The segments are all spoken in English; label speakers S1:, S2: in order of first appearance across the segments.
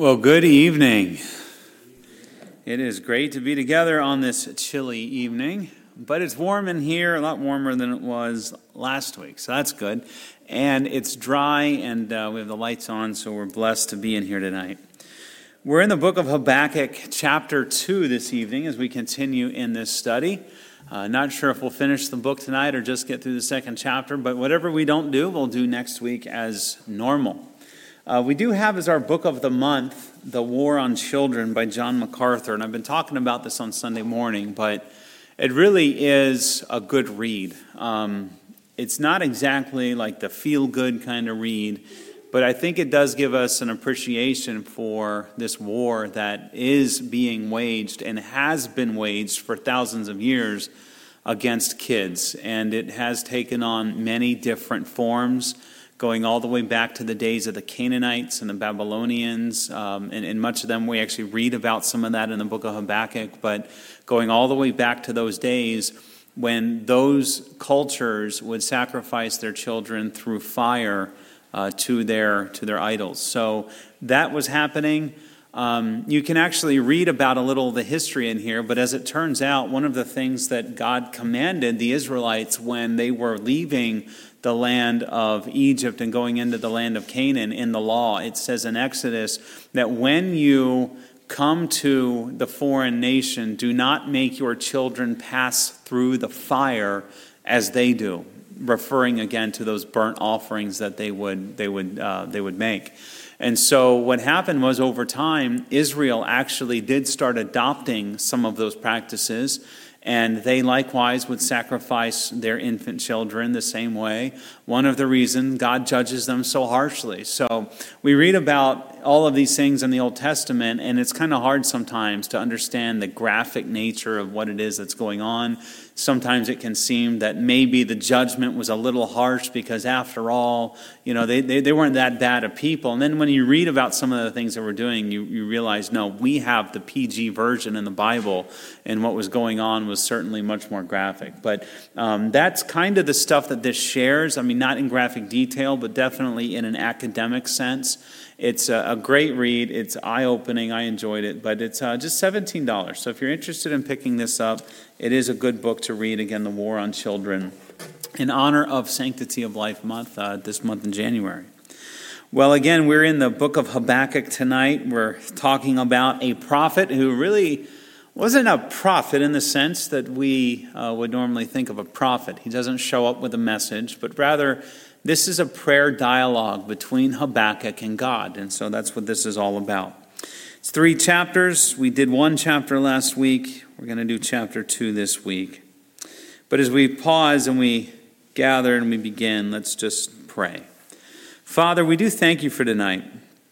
S1: Well, good evening. It is great to be together on this chilly evening, but it's warm in here, a lot warmer than it was last week, so that's good. And it's dry, and we have the lights on, so we're blessed to be in here tonight. We're in the book of Habakkuk, chapter 2 this evening as we continue in this study. Not sure if we'll finish the book tonight or just get through the second chapter, but whatever we don't do, we'll do next week as normal. We do have as our book of the month, The War on Children by John MacArthur. And I've been talking about this on Sunday morning, but it really is a good read. It's not exactly like the feel-good kind of read, but I think it does give us an appreciation for this war that is being waged and has been waged for thousands of years against kids. And it has taken on many different forms, going all the way back to the days of the Canaanites and the Babylonians, and much of them we actually read about some of that in the book of Habakkuk, but going all the way back to those days when those cultures would sacrifice their children through fire to their idols. So that was happening. You can actually read about a little of the history in here, but as it turns out, one of the things that God commanded the Israelites when they were leaving the land of Egypt and going into the land of Canaan in the law, it says in Exodus that when you come to the foreign nation, do not make your children pass through the fire as they do, referring again to those burnt offerings that they would make. And so what happened was over time, Israel actually did start adopting some of those practices, and they likewise would sacrifice their infant children the same way. One of the reasons God judges them so harshly. So we read about all of these things in the Old Testament, and it's kind of hard sometimes to understand the graphic nature of what it is that's going on. Sometimes it can seem that maybe the judgment was a little harsh because after all, they weren't that bad of people. And then when you read about some of the things that we're doing, you realize, no, we have the PG version in the Bible, and what was going on was certainly much more graphic. But that's kind of the stuff that this shares. I mean, not in graphic detail, but definitely in an academic sense. It's a great read. It's eye-opening. I enjoyed it. But it's just $17. So if you're interested in picking this up, it is a good book to read. Again, The War on Children, in honor of Sanctity of Life Month, this month in January. Well, again, we're in the book of Habakkuk tonight. We're talking about a prophet who really wasn't a prophet in the sense that we would normally think of a prophet. He doesn't show up with a message, but rather this is a prayer dialogue between Habakkuk and God, and so that's what this is all about. It's 3 chapters. We did 1 chapter last week. We're going to do chapter 2 this week. But as we pause and we gather and we begin, let's just pray. Father, we do thank you for tonight,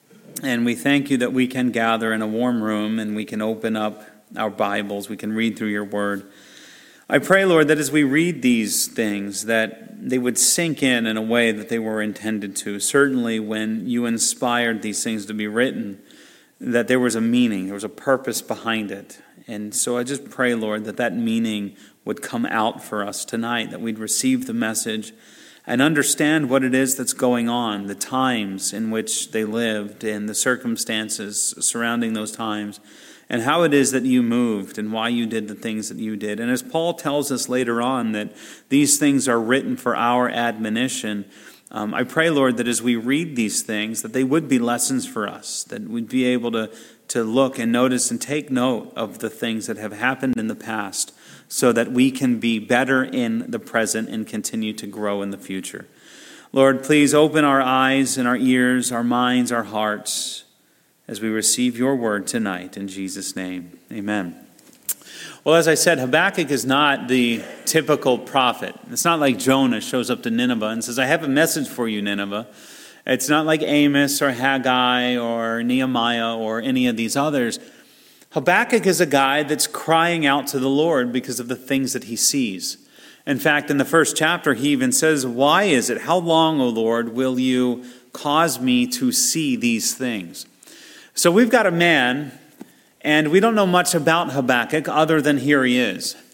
S1: and we thank you that we can gather in a warm room and we can open up our Bibles, we can read through your word. I pray, Lord, that as we read these things, that they would sink in a way that they were intended to. Certainly when you inspired these things to be written, that there was a meaning, there was a purpose behind it. And so I just pray, Lord, that meaning would come out for us tonight, that we'd receive the message and understand what it is that's going on, the times in which they lived and the circumstances surrounding those times, and how it is that you moved and why you did the things that you did. And as Paul tells us later on that these things are written for our admonition, I pray, Lord, that as we read these things, that they would be lessons for us, that we'd be able to look and notice and take note of the things that have happened in the past so that we can be better in the present and continue to grow in the future. Lord, please open our eyes and our ears, our minds, our hearts, as we receive your word tonight, in Jesus' name, amen. Well, as I said, Habakkuk is not the typical prophet. It's not like Jonah shows up to Nineveh and says, I have a message for you, Nineveh. It's not like Amos or Haggai or Nehemiah or any of these others. Habakkuk is a guy that's crying out to the Lord because of the things that he sees. In fact, in the first chapter, he even says, why is it? How long, O Lord, will you cause me to see these things? So we've got a man, and we don't know much about Habakkuk other than here he is.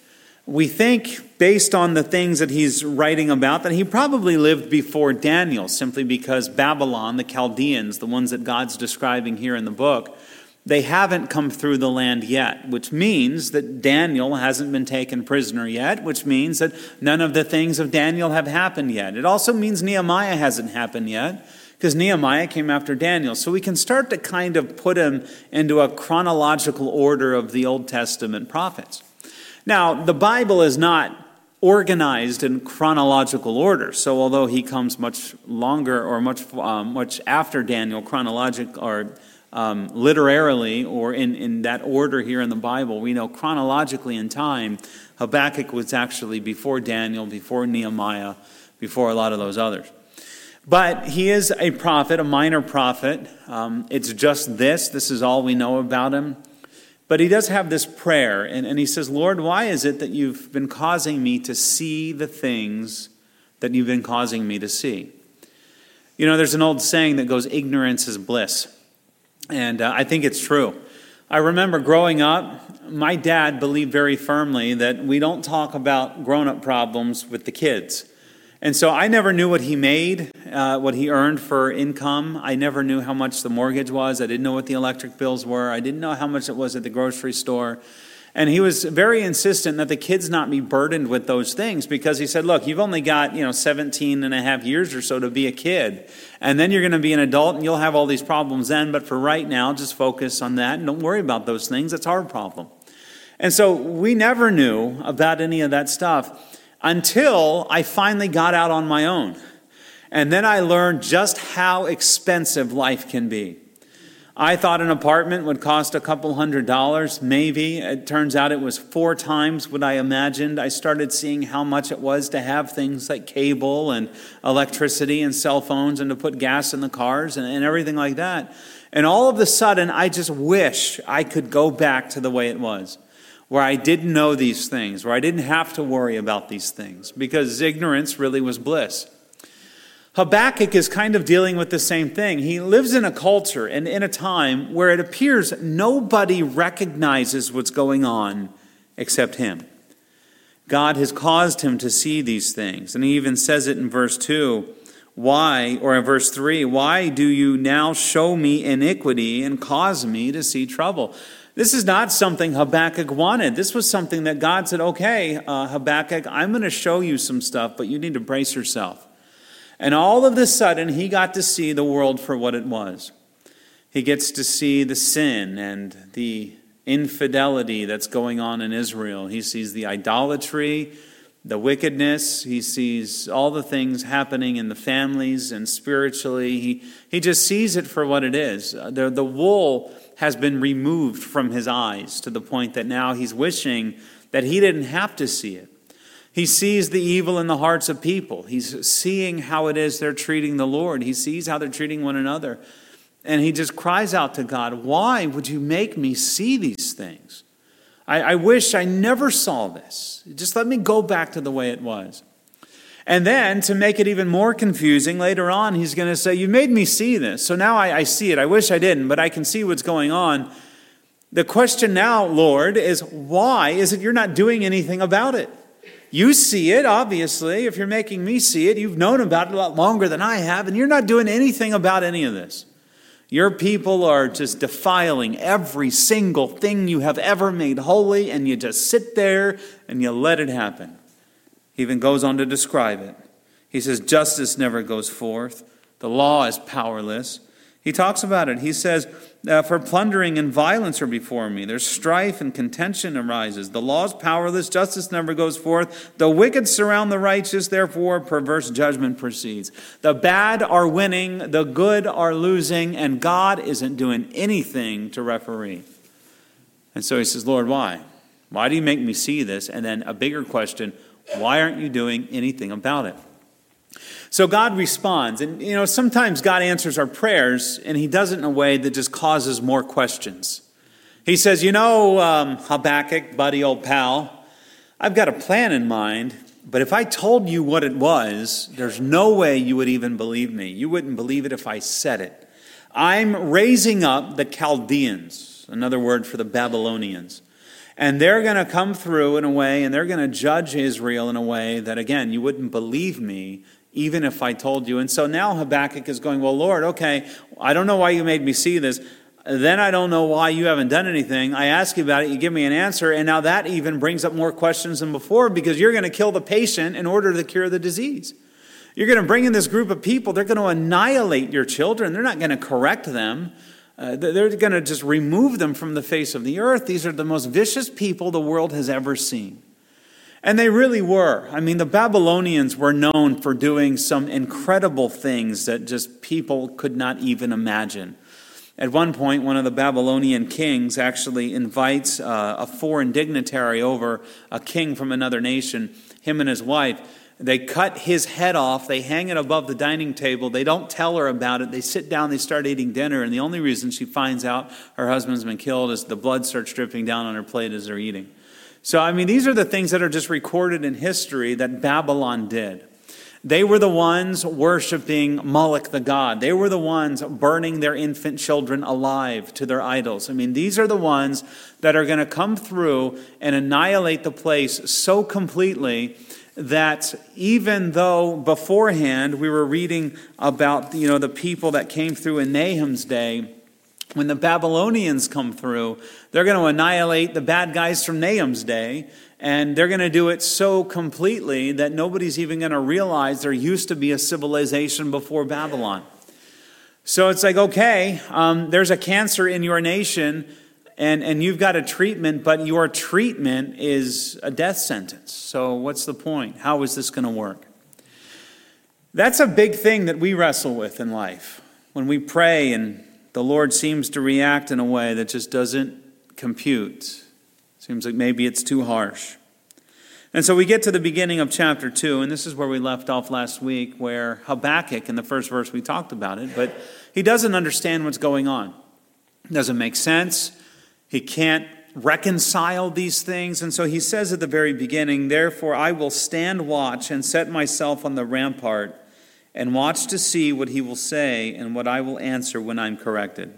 S1: We think, based on the things that he's writing about, that he probably lived before Daniel, simply because Babylon, the Chaldeans, the ones that God's describing here in the book, they haven't come through the land yet, which means that Daniel hasn't been taken prisoner yet, which means that none of the things of Daniel have happened yet. It also means Nehemiah hasn't happened yet, because Nehemiah came after Daniel. So we can start to kind of put him into a chronological order of the Old Testament prophets. Now, the Bible is not organized in chronological order. So although he comes much longer or much after Daniel, literarily, or in that order here in the Bible, we know chronologically in time, Habakkuk was actually before Daniel, before Nehemiah, before a lot of those others. But he is a prophet, a minor prophet. It's just this. This is all we know about him. But he does have this prayer, and he says, Lord, why is it that you've been causing me to see the things that you've been causing me to see? You know, there's an old saying that goes, ignorance is bliss. And I think it's true. I remember growing up, my dad believed very firmly that we don't talk about grown-up problems with the kids. And so I never knew what he made, what he earned for income. I never knew how much the mortgage was. I didn't know what the electric bills were. I didn't know how much it was at the grocery store. And he was very insistent that the kids not be burdened with those things, because he said, look, you've only got 17 and a half years or so to be a kid. And then you're going to be an adult and you'll have all these problems then. But for right now, just focus on that and don't worry about those things. That's our problem. And so we never knew about any of that stuff until I finally got out on my own. And then I learned just how expensive life can be. I thought an apartment would cost a couple $100, maybe. It turns out it was 4 times what I imagined. I started seeing how much it was to have things like cable and electricity and cell phones and to put gas in the cars and everything like that. And all of a sudden, I just wish I could go back to the way it was, where I didn't know these things, where I didn't have to worry about these things, because ignorance really was bliss. Habakkuk is kind of dealing with the same thing. He lives in a culture and in a time where it appears nobody recognizes what's going on except him. God has caused him to see these things. And he even says it in verse 2. Why, or in verse 3, why do you now show me iniquity and cause me to see trouble? This is not something Habakkuk wanted. This was something that God said, okay, Habakkuk, I'm going to show you some stuff, but you need to brace yourself. And all of a sudden, he got to see the world for what it was. He gets to see the sin and the infidelity that's going on in Israel. He sees the idolatry, the wickedness. He sees all the things happening in the families and spiritually. He just sees it for what it is. The wool has been removed from his eyes to the point that now he's wishing that he didn't have to see it. He sees the evil in the hearts of people. He's seeing how it is they're treating the Lord. He sees how they're treating one another. And he just cries out to God, why would you make me see these things? I wish I never saw this. Just let me go back to the way it was. And then, to make it even more confusing, later on he's going to say, you made me see this. So now I see it. I wish I didn't, but I can see what's going on. The question now, Lord, is why is it you're not doing anything about it? You see it, obviously. If you're making me see it, you've known about it a lot longer than I have, and you're not doing anything about any of this. Your people are just defiling every single thing you have ever made holy, and you just sit there and you let it happen. He even goes on to describe it. He says, justice never goes forth. The law is powerless. He talks about it. He says, for plundering and violence are before me. There's strife and contention arises. The law is powerless. Justice never goes forth. The wicked surround the righteous. Therefore, perverse judgment proceeds. The bad are winning. The good are losing. And God isn't doing anything to referee. And so he says, Lord, why? Why do you make me see this? And then a bigger question, why aren't you doing anything about it? So God responds, and sometimes God answers our prayers, and he does it in a way that just causes more questions. He says, Habakkuk, buddy, old pal, I've got a plan in mind, but if I told you what it was, there's no way you would even believe me. You wouldn't believe it if I said it. I'm raising up the Chaldeans, another word for the Babylonians. And they're going to come through in a way, and they're going to judge Israel in a way that, again, you wouldn't believe me even if I told you. And so now Habakkuk is going, well, Lord, okay, I don't know why you made me see this. Then I don't know why you haven't done anything. I ask you about it, you give me an answer, and now that even brings up more questions than before because you're going to kill the patient in order to cure the disease. You're going to bring in this group of people. They're going to annihilate your children. They're not going to correct them. They're going to just remove them from the face of the earth. These are the most vicious people the world has ever seen. And they really were. I mean, the Babylonians were known for doing some incredible things that just people could not even imagine. At one point, one of the Babylonian kings actually invites a foreign dignitary over, a king from another nation, him and his wife. They cut his head off. They hang it above the dining table. They don't tell her about it. They sit down. They start eating dinner. And the only reason she finds out her husband's been killed is the blood starts dripping down on her plate as they're eating. So, I mean, these are the things that are just recorded in history that Babylon did. They were the ones worshiping Moloch the god. They were the ones burning their infant children alive to their idols. I mean, these are the ones that are going to come through and annihilate the place so completely that even though beforehand we were reading about, the people that came through in Nahum's day, when the Babylonians come through, they're going to annihilate the bad guys from Nahum's day. And they're going to do it so completely that nobody's even going to realize there used to be a civilization before Babylon. So it's like, okay, there's a cancer in your nation and you've got a treatment, but your treatment is a death sentence. So what's the point? How is this going to work? That's a big thing that we wrestle with in life. When we pray and the Lord seems to react in a way that just doesn't compute. Seems like maybe it's too harsh. And so we get to the beginning of chapter 2, and this is where we left off last week, where Habakkuk, in the first verse we talked about it, but he doesn't understand what's going on. It doesn't make sense. He can't reconcile these things. And so he says at the very beginning, therefore I will stand watch and set myself on the rampart and watch to see what he will say and what I will answer when I'm corrected.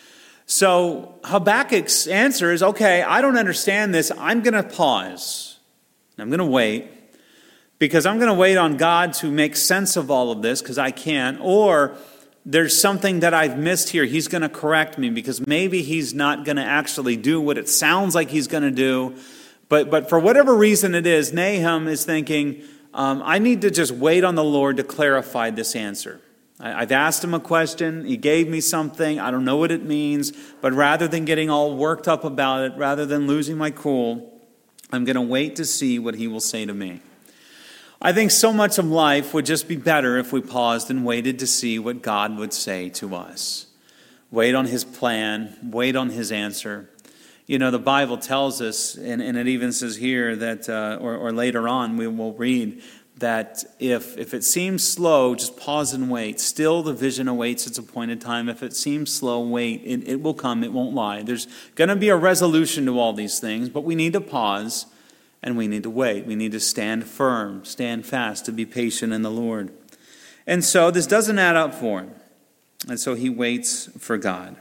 S1: So Habakkuk's answer is, okay, I don't understand this. I'm going to pause. I'm going to wait because I'm going to wait on God to make sense of all of this because I can't. Or there's something that I've missed here. He's going to correct me because maybe he's not going to actually do what it sounds like he's going to do. But for whatever reason it is, Nahum is thinking, I need to just wait on the Lord to clarify this answer. I've asked him a question. He gave me something. I don't know what it means. But rather than getting all worked up about it, rather than losing my cool, I'm going to wait to see what he will say to me. I think so much of life would just be better if we paused and waited to see what God would say to us. Wait on his plan. Wait on his answer. The Bible tells us, and it even says here that, or later on we will read, that if it seems slow, just pause and wait. Still the vision awaits its appointed time. If it seems slow, wait. It will come. It won't lie. There's going to be a resolution to all these things, but we need to pause and we need to wait. We need to stand firm, stand fast, to be patient in the Lord. And so this doesn't add up for him. And so he waits for God.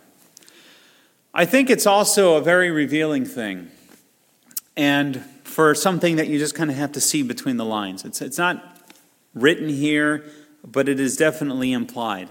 S1: I think it's also a very revealing thing. And for something that you just kind of have to see between the lines. It's not written here, but it is definitely implied.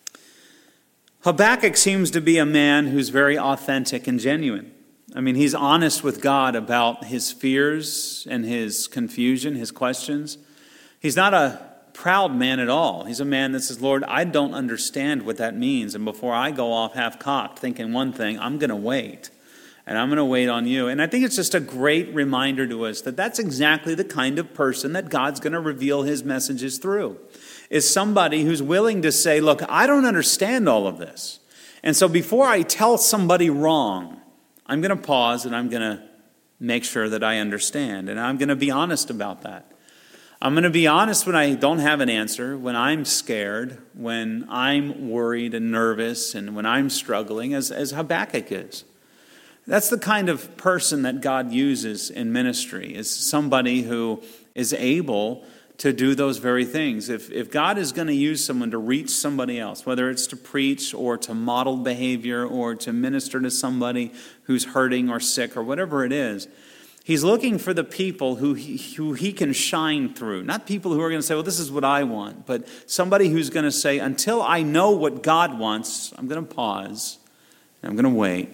S1: Habakkuk seems to be a man who's very authentic and genuine. I mean, he's honest with God about his fears and his confusion, his questions. He's not a proud man at all. He's a man that says, Lord, I don't understand what that means. And before I go off half-cocked thinking one thing, I'm going to wait. And I'm going to wait on you. And I think it's just a great reminder to us that that's exactly the kind of person that God's going to reveal his messages through. Is somebody who's willing to say, look, I don't understand all of this. And so before I tell somebody wrong, I'm going to pause and I'm going to make sure that I understand. And I'm going to be honest about that. I'm going to be honest when I don't have an answer, when I'm scared, when I'm worried and nervous, and when I'm struggling, as Habakkuk is. That's the kind of person that God uses in ministry, is somebody who is able to do those very things. If God is going to use someone to reach somebody else, whether it's to preach or to model behavior or to minister to somebody who's hurting or sick or whatever it is, he's looking for the people who he can shine through. Not people who are going to say, well, this is what I want, but somebody who's going to say, until I know what God wants, I'm going to pause and I'm going to wait.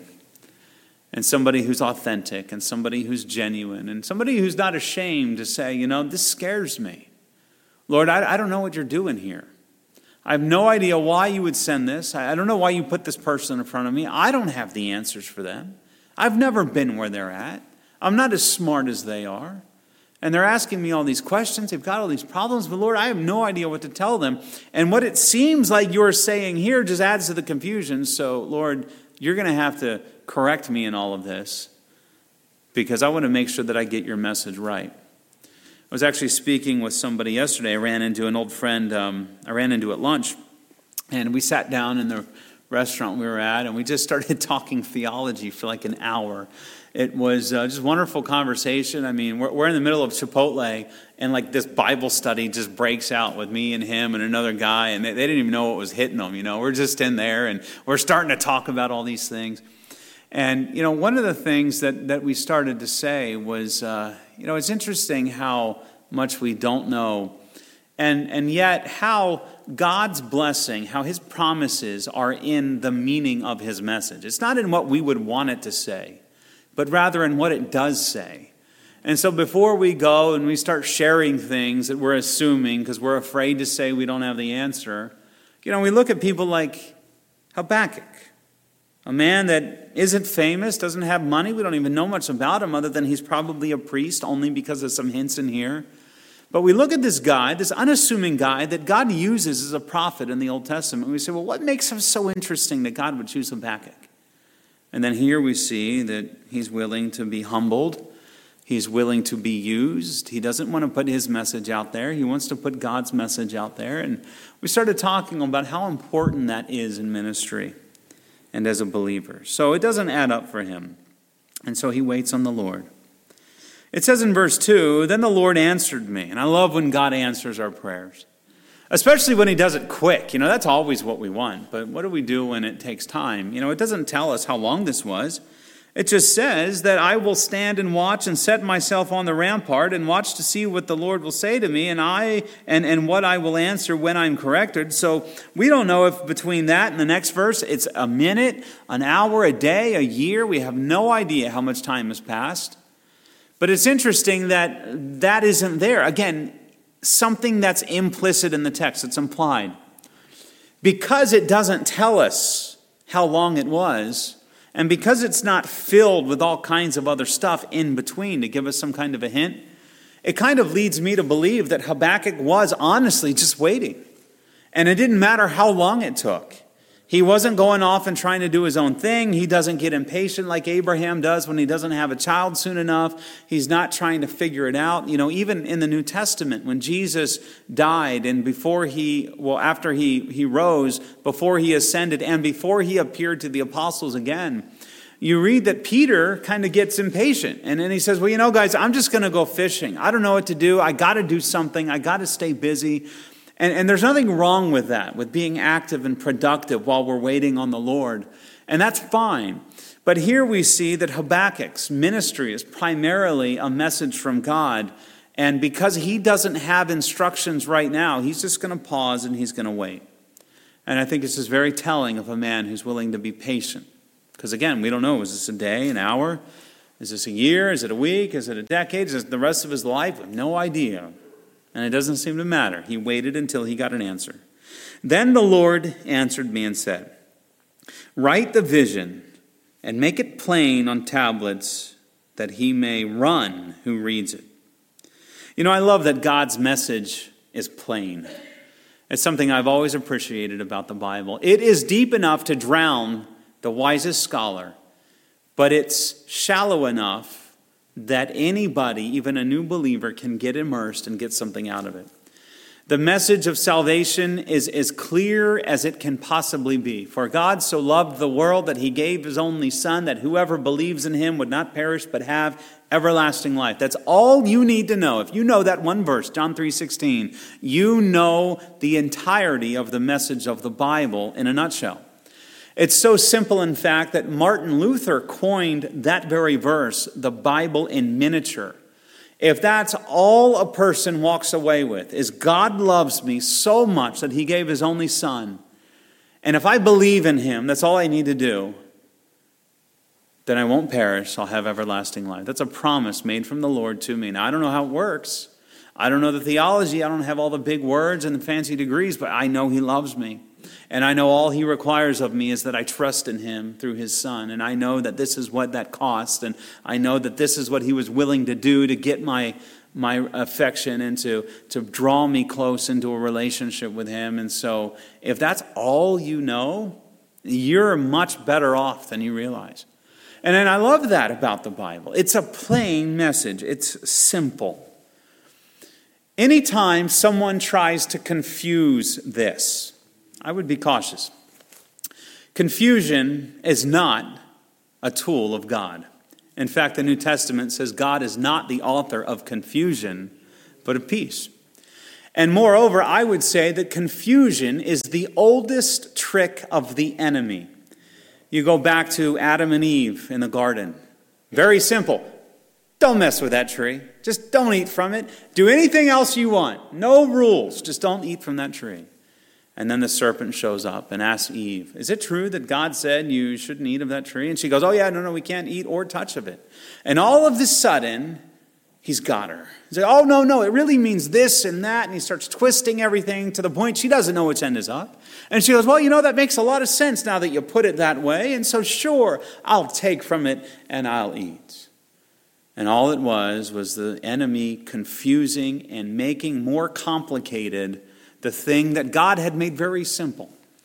S1: And somebody who's authentic and somebody who's genuine and somebody who's not ashamed to say, this scares me. Lord, I don't know what you're doing here. I have no idea why you would send this. I don't know why you put this person in front of me. I don't have the answers for them. I've never been where they're at. I'm not as smart as they are. And they're asking me all these questions. They've got all these problems. But Lord, I have no idea what to tell them. And what it seems like you're saying here just adds to the confusion. So, Lord, you're going to have to correct me in all of this because I want to make sure that I get your message right. I was actually speaking with somebody yesterday. I ran into an old friend I ran into at lunch, and we sat down in the restaurant we were at, and we just started talking theology for like an hour. It was just wonderful conversation. I mean, we're in the middle of Chipotle, and like this Bible study just breaks out with me and him and another guy, and they didn't even know what was hitting them. We're just in there, and we're starting to talk about all these things. And, one of the things that we started to say was, it's interesting how much we don't know, and yet how God's blessing, how his promises are in the meaning of his message. It's not in what we would want it to say, but rather in what it does say. And so before we go and we start sharing things that we're assuming because we're afraid to say we don't have the answer, we look at people like Habakkuk. A man that isn't famous, doesn't have money. We don't even know much about him other than he's probably a priest only because of some hints in here. But we look at this guy, this unassuming guy that God uses as a prophet in the Old Testament. And we say, well, what makes him so interesting that God would choose Habakkuk? And then here we see that he's willing to be humbled. He's willing to be used. He doesn't want to put his message out there. He wants to put God's message out there. And we started talking about how important that is in ministry and as a believer. So it doesn't add up for him. And so he waits on the Lord. It says in verse 2, then the Lord answered me. And I love when God answers our prayers, especially when he does it quick. That's always what we want. But what do we do when it takes time? It doesn't tell us how long this was. It just says that I will stand and watch and set myself on the rampart and watch to see what the Lord will say to me and what I will answer when I'm corrected. So we don't know if between that and the next verse it's a minute, an hour, a day, a year. We have no idea how much time has passed. But it's interesting that isn't there. Again, something that's implicit in the text. It's implied. Because it doesn't tell us how long it was, and because it's not filled with all kinds of other stuff in between to give us some kind of a hint, it kind of leads me to believe that Habakkuk was honestly just waiting. And it didn't matter how long it took. He wasn't going off and trying to do his own thing. He doesn't get impatient like Abraham does when he doesn't have a child soon enough. He's not trying to figure it out. Even in the New Testament, when Jesus died and after he rose, before he ascended, and before he appeared to the apostles again, you read that Peter kind of gets impatient. And then he says, well, guys, I'm just going to go fishing. I don't know what to do. I got to do something. I got to stay busy. And there's nothing wrong with that, with being active and productive while we're waiting on the Lord. And that's fine. But here we see that Habakkuk's ministry is primarily a message from God. And because he doesn't have instructions right now, he's just going to pause and he's going to wait. And I think this is very telling of a man who's willing to be patient. Because again, we don't know, is this a day, an hour? Is this a year? Is it a week? Is it a decade? Is it the rest of his life? We have no idea. And it doesn't seem to matter. He waited until he got an answer. Then the Lord answered me and said, write the vision and make it plain on tablets that he may run who reads it. I love that God's message is plain. It's something I've always appreciated about the Bible. It is deep enough to drown the wisest scholar, but it's shallow enough that anybody, even a new believer, can get immersed and get something out of it. The message of salvation is as clear as it can possibly be. For God so loved the world that he gave his only Son, that whoever believes in him would not perish but have Everlasting life. That's all you need to know. If you know that one verse, John 3:16, you know the entirety of the message of the Bible in a nutshell. It's so simple, in fact, that Martin Luther coined that very verse, the Bible in miniature. If that's all a person walks away with, is God loves me so much that he gave his only son, and if I believe in him, that's all I need to do, then I won't perish, I'll have everlasting life. That's a promise made from the Lord to me. Now, I don't know how it works. I don't know the theology. I don't have all the big words and the fancy degrees, but I know he loves me. And I know all he requires of me is that I trust in him through his son. And I know that this is what that cost. And I know that this is what he was willing to do to get my affection and to draw me close into a relationship with him. And so if that's all you know, you're much better off than you realize. And then I love that about the Bible. It's a plain message. It's simple. Anytime someone tries to confuse this, I would be cautious. Confusion is not a tool of God. In fact, the New Testament says God is not the author of confusion, but of peace. And moreover, I would say that confusion is the oldest trick of the enemy. You go back to Adam and Eve in the garden. Very simple. Don't mess with that tree. Just don't eat from it. Do anything else you want. No rules. Just don't eat from that tree. And then the serpent shows up and asks Eve, is it true that God said you shouldn't eat of that tree? And she goes, oh yeah, no, we can't eat or touch of it. And all of a sudden, he's got her. He's like, oh, no, it really means this and that. And he starts twisting everything to the point she doesn't know which end is up. And she goes, well, that makes a lot of sense now that you put it that way. And so sure, I'll take from it and I'll eat. And all it was the enemy confusing and making more complicated the thing that God had made very simple.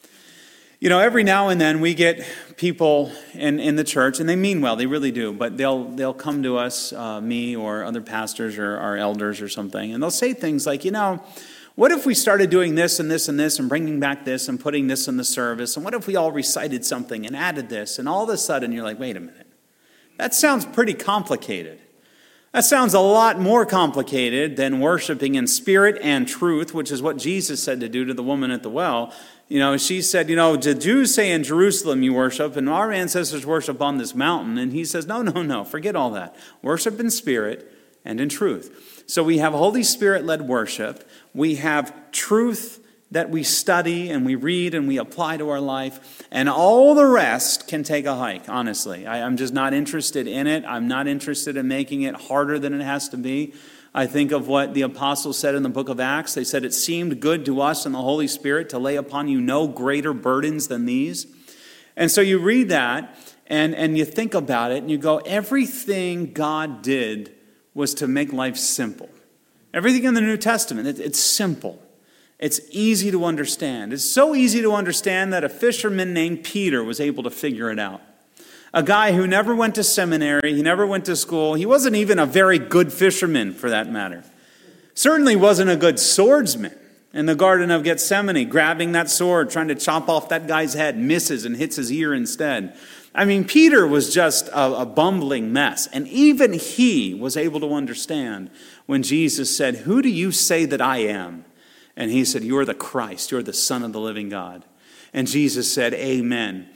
S1: Every now and then we get people in the church, and they mean well, they really do, but they'll come to us, me or other pastors or our elders or something, and they'll say things like, what if we started doing this and this and this and bringing back this and putting this in the service, and what if we all recited something and added this, and all of a sudden you're like, wait a minute, that sounds pretty complicated. That sounds a lot more complicated than worshiping in spirit and truth, which is what Jesus said to do to the woman at the well. She said, the Jews say in Jerusalem you worship, and our ancestors worship on this mountain. And he says, no, forget all that. Worship in spirit and in truth. So we have Holy Spirit-led worship. We have truth that we study and we read and we apply to our life. And all the rest can take a hike, honestly. I'm just not interested in it. I'm not interested in making it harder than it has to be. I think of what the apostles said in the book of Acts. They said, it seemed good to us and the Holy Spirit to lay upon you no greater burdens than these. And so you read that and you think about it and you go, everything God did was to make life simple. Everything in the New Testament, it's simple. It's easy to understand. It's so easy to understand that a fisherman named Peter was able to figure it out. A guy who never went to seminary, he never went to school, he wasn't even a very good fisherman for that matter. Certainly wasn't a good swordsman in the Garden of Gethsemane, grabbing that sword, trying to chop off that guy's head, misses and hits his ear instead. Peter was just a bumbling mess. And even he was able to understand when Jesus said, who do you say that I am? And he said, you're the Christ, you're the Son of the living God. And Jesus said, amen.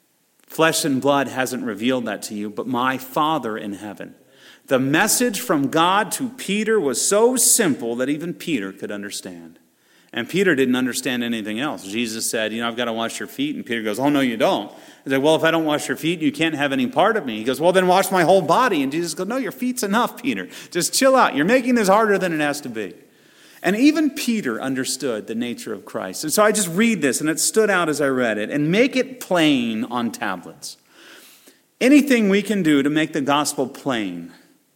S1: Flesh and blood hasn't revealed that to you, but my Father in heaven. The message from God to Peter was so simple that even Peter could understand. And Peter didn't understand anything else. Jesus said, I've got to wash your feet. And Peter goes, oh, no, you don't. He said, well, if I don't wash your feet, you can't have any part of me. He goes, well, then wash my whole body. And Jesus goes, no, your feet's enough, Peter. Just chill out. You're making this harder than it has to be. And even Peter understood the nature of Christ. And so I just read this, and it stood out as I read it, and make it plain on tablets. Anything we can do to make the gospel plain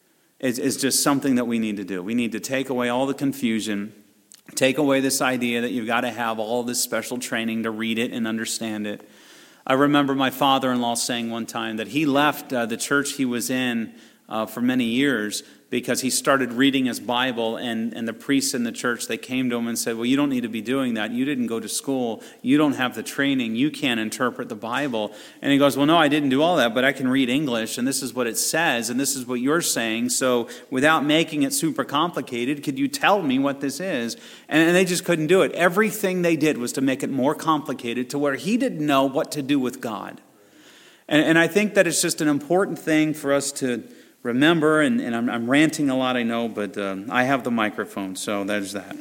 S1: is just something that we need to do. We need to take away all the confusion, take away this idea that you've got to have all this special training to read it and understand it. I remember my father-in-law saying one time that he left the church he was in for many years because he started reading his Bible, and the priests in the church, they came to him and said, well, you don't need to be doing that. You didn't go to school. You don't have the training. You can't interpret the Bible. And he goes, well, no, I didn't do all that, but I can read English, and this is what it says, and this is what you're saying. So without making it super complicated, could you tell me what this is? And they just couldn't do it. Everything they did was to make it more complicated to where he didn't know what to do with God. And I think that it's just an important thing for us to remember, and I'm ranting a lot, I know, but I have the microphone, so there's that.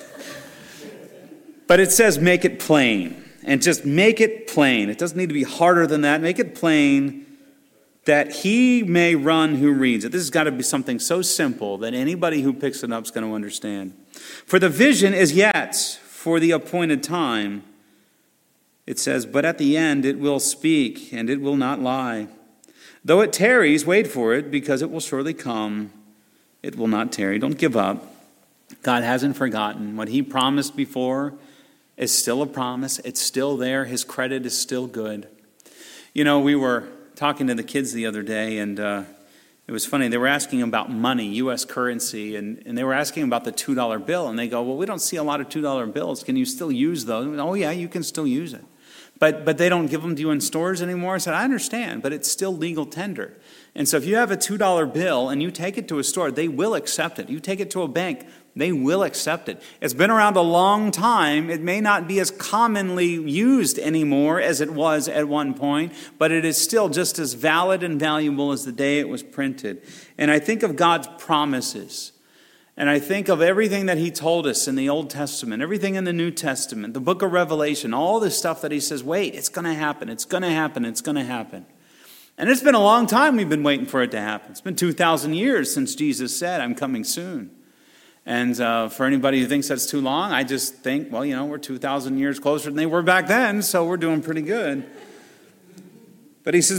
S1: But it says make it plain, and just make it plain. It doesn't need to be harder than that. Make it plain that he may run who reads it. This has got to be something so simple that anybody who picks it up is going to understand. For the vision is yet for the appointed time. It says, but at the end it will speak, and it will not lie. Though it tarries, wait for it, because it will surely come. It will not tarry. Don't give up. God hasn't forgotten. What he promised before is still a promise. It's still there. His credit is still good. You know, we were talking to the kids the other day, and it was funny. They were asking about money, U.S. currency, and they were asking about the $2 bill. And they go, well, we don't see a lot of $2 bills. Can you still use those? Oh, yeah, you can still use it. But they don't give them to you in stores anymore. I said, I understand, but it's still legal tender. And so if you have a $2 bill and you take it to a store, they will accept it. You take it to a bank, they will accept it. It's been around a long time. It may not be as commonly used anymore as it was at one point, but it is still just as valid and valuable as the day it was printed. And I think of God's promises. And I think of everything that he told us in the Old Testament, everything in the New Testament, the book of Revelation, all this stuff that he says, wait, it's going to happen, it's going to happen, it's going to happen. And it's been a long time we've been waiting for it to happen. It's been 2,000 years since Jesus said, I'm coming soon. And for anybody who thinks that's too long, I just think, well, you know, we're 2,000 years closer than they were back then, so we're doing pretty good. But he says,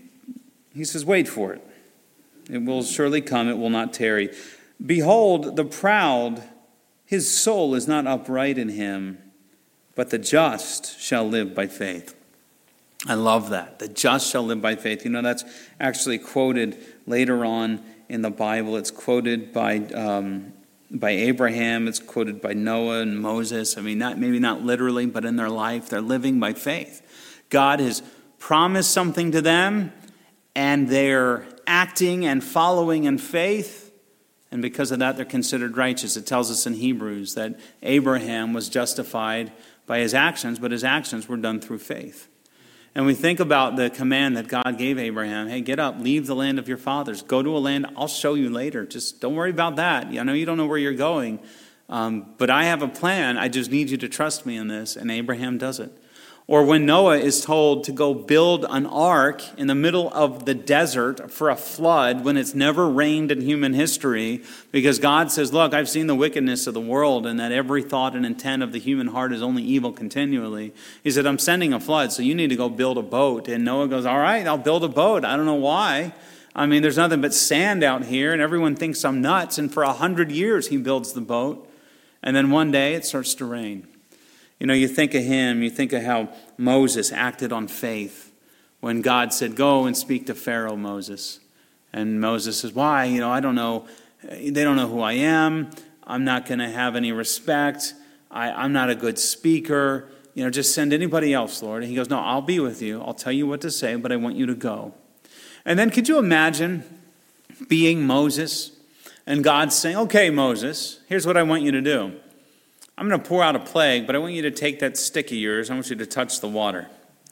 S1: wait for it. It will surely come, it will not tarry. Behold, the proud, his soul is not upright in him, but the just shall live by faith. I love that. The just shall live by faith. You know, that's actually quoted later on in the Bible. It's quoted by Abraham. It's quoted by Noah and Moses. I mean, maybe not literally, but in their life, they're living by faith. God has promised something to them, and they're acting and following in faith. And because of that, they're considered righteous. It tells us in Hebrews that Abraham was justified by his actions, but his actions were done through faith. And we think about the command that God gave Abraham. Hey, get up, leave the land of your fathers. Go to a land I'll show you later. Just don't worry about that. I know you don't know where you're going, but I have a plan. I just need you to trust me in this. And Abraham does it. Or when Noah is told to go build an ark in the middle of the desert for a flood when it's never rained in human history, because God says, look, I've seen the wickedness of the world and that every thought and intent of the human heart is only evil continually. He said, I'm sending a flood, so you need to go build a boat. And Noah goes, all right, I'll build a boat. I don't know why. I mean, there's nothing but sand out here, and everyone thinks I'm nuts. And for 100 years, he builds the boat. And then one day, it starts to rain. You know, you think of him, you think of how Moses acted on faith when God said, go and speak to Pharaoh, Moses. And Moses says, why? You know, I don't know. They don't know who I am. I'm not going to have any respect. I'm not a good speaker. You know, just send anybody else, Lord. And he goes, no, I'll be with you. I'll tell you what to say, but I want you to go. And then could you imagine being Moses and God saying, okay, Moses, here's what I want you to do. I'm going to pour out a plague, but I want you to take that stick of yours. I want you to touch the water.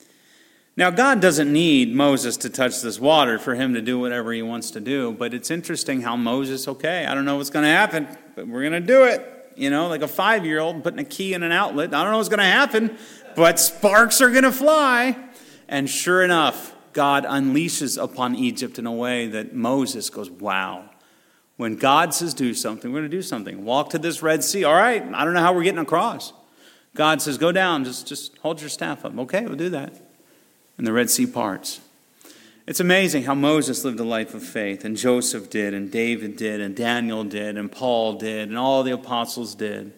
S1: Now, God doesn't need Moses to touch this water for him to do whatever he wants to do, but it's interesting how Moses, okay, I don't know what's going to happen, but we're going to do it. You know, like a 5-year-old putting a key in an outlet. I don't know what's going to happen, but sparks are going to fly. And sure enough, God unleashes upon Egypt in a way that Moses goes, wow. When God says do something, we're going to do something. Walk to this Red Sea. All right, I don't know how we're getting across. God says, go down, just hold your staff up. Okay, we'll do that. And the Red Sea parts. It's amazing how Moses lived a life of faith, and Joseph did, and David did, and Daniel did, and Paul did, and all the apostles did.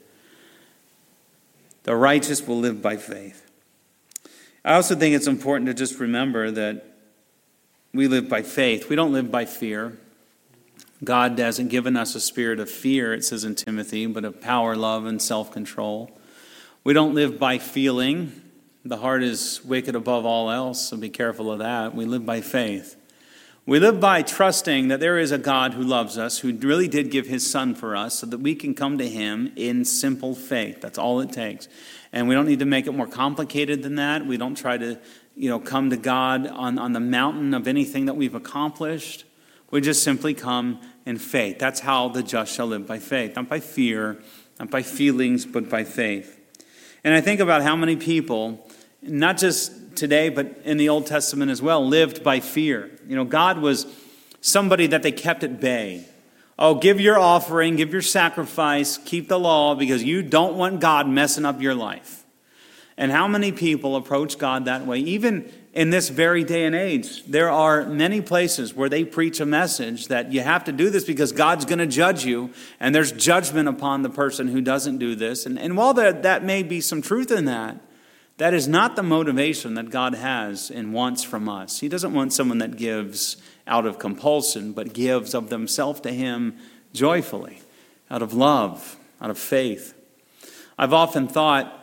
S1: The righteous will live by faith. I also think it's important to just remember that we live by faith. We don't live by fear. God hasn't given us a spirit of fear, it says in Timothy, but of power, love, and self-control. We don't live by feeling. The heart is wicked above all else, so be careful of that. We live by faith. We live by trusting that there is a God who loves us, who really did give his son for us so that we can come to him in simple faith. That's all it takes. And we don't need to make it more complicated than that. We don't try to, come to God on the mountain of anything that we've accomplished. We just simply come in faith. That's how the just shall live, by faith. Not by fear, not by feelings, but by faith. And I think about how many people, not just today, but in the Old Testament as well, lived by fear. God was somebody that they kept at bay. Oh, give your offering, give your sacrifice, keep the law, because you don't want God messing up your life. And how many people approach God that way? Even in this very day and age, there are many places where they preach a message that you have to do this because God's going to judge you, and there's judgment upon the person who doesn't do this. And while that may be some truth in that, that is not the motivation that God has and wants from us. He doesn't want someone that gives out of compulsion, but gives of themselves to him joyfully, out of love, out of faith. I've often thought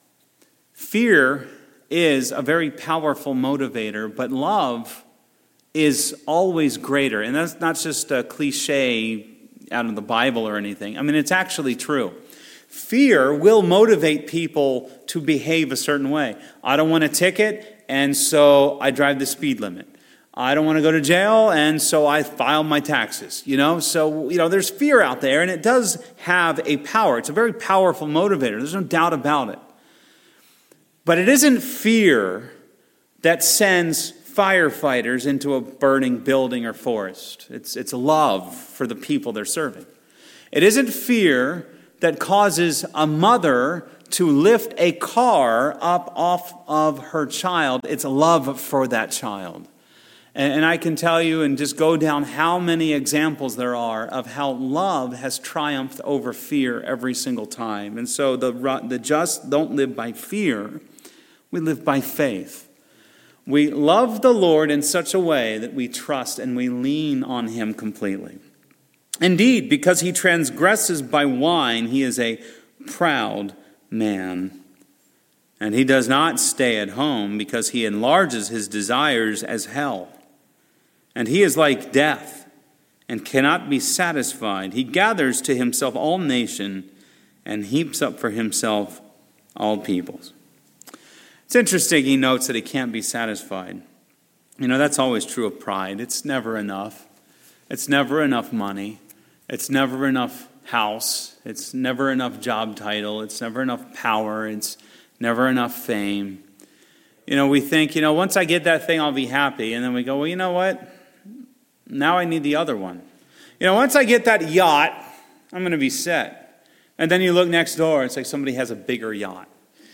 S1: fear is a very powerful motivator, but love is always greater. And that's not just a cliche out of the Bible or anything. I mean, it's actually true. Fear will motivate people to behave a certain way. I don't want a ticket, and so I drive the speed limit. I don't want to go to jail, and so I file my taxes. So there's fear out there, and it does have a power. It's a very powerful motivator. There's no doubt about it. But it isn't fear that sends firefighters into a burning building or forest. It's love for the people they're serving. It isn't fear that causes a mother to lift a car up off of her child. It's love for that child. And I can tell you and just go down how many examples there are of how love has triumphed over fear every single time. And so the just don't live by fear. We live by faith. We love the Lord in such a way that we trust and we lean on him completely. Indeed, because he transgresses by wine, he is a proud man. And he does not stay at home because he enlarges his desires as hell. And he is like death and cannot be satisfied. He gathers to himself all nations and heaps up for himself all peoples. It's interesting he notes that he can't be satisfied. That's always true of pride. It's never enough. It's never enough money. It's never enough house. It's never enough job title. It's never enough power. It's never enough fame. We think, once I get that thing, I'll be happy. And then we go, well, you know what? Now I need the other one. Once I get that yacht, I'm going to be set. And then you look next door, it's like somebody has a bigger yacht.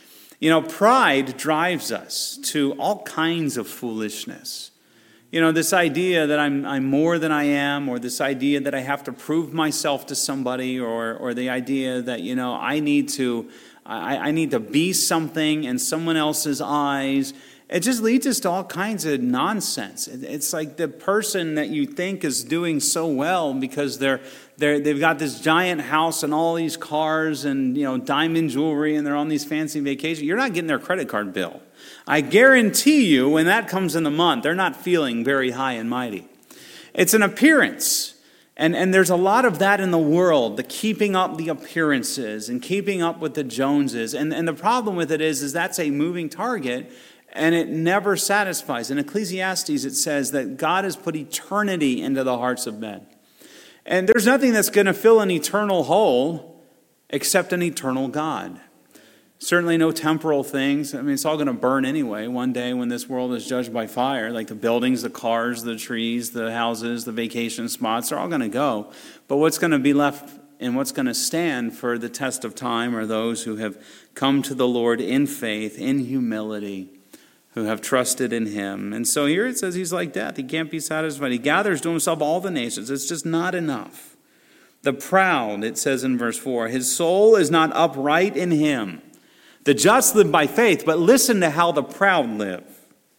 S1: Pride drives us to all kinds of foolishness. This idea that I'm more than I am, or this idea that I have to prove myself to somebody, or the idea that, I need to be something in someone else's eyes. It just leads us to all kinds of nonsense. It's like the person that you think is doing so well because they've got this giant house and all these cars and diamond jewelry and they're on these fancy vacations. You're not getting their credit card bill. I guarantee you when that comes in the month, they're not feeling very high and mighty. It's an appearance. And there's a lot of that in the world, the keeping up the appearances and keeping up with the Joneses. And the problem with it is that's a moving target. And it never satisfies. In Ecclesiastes, it says that God has put eternity into the hearts of men. And there's nothing that's going to fill an eternal hole except an eternal God. Certainly no temporal things. I mean, it's all going to burn anyway one day when this world is judged by fire. Like the buildings, the cars, the trees, the houses, the vacation spots, they're all going to go. But what's going to be left and what's going to stand for the test of time are those who have come to the Lord in faith, in humility, who have trusted in him. And so here it says he's like death. He can't be satisfied. He gathers to himself all the nations. It's just not enough. The proud, it says in verse 4, his soul is not upright in him. The just live by faith, but listen to how the proud live.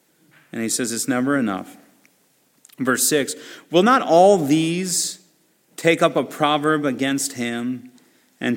S1: And he says it's never enough. Verse 6, will not all these take up a proverb against him, and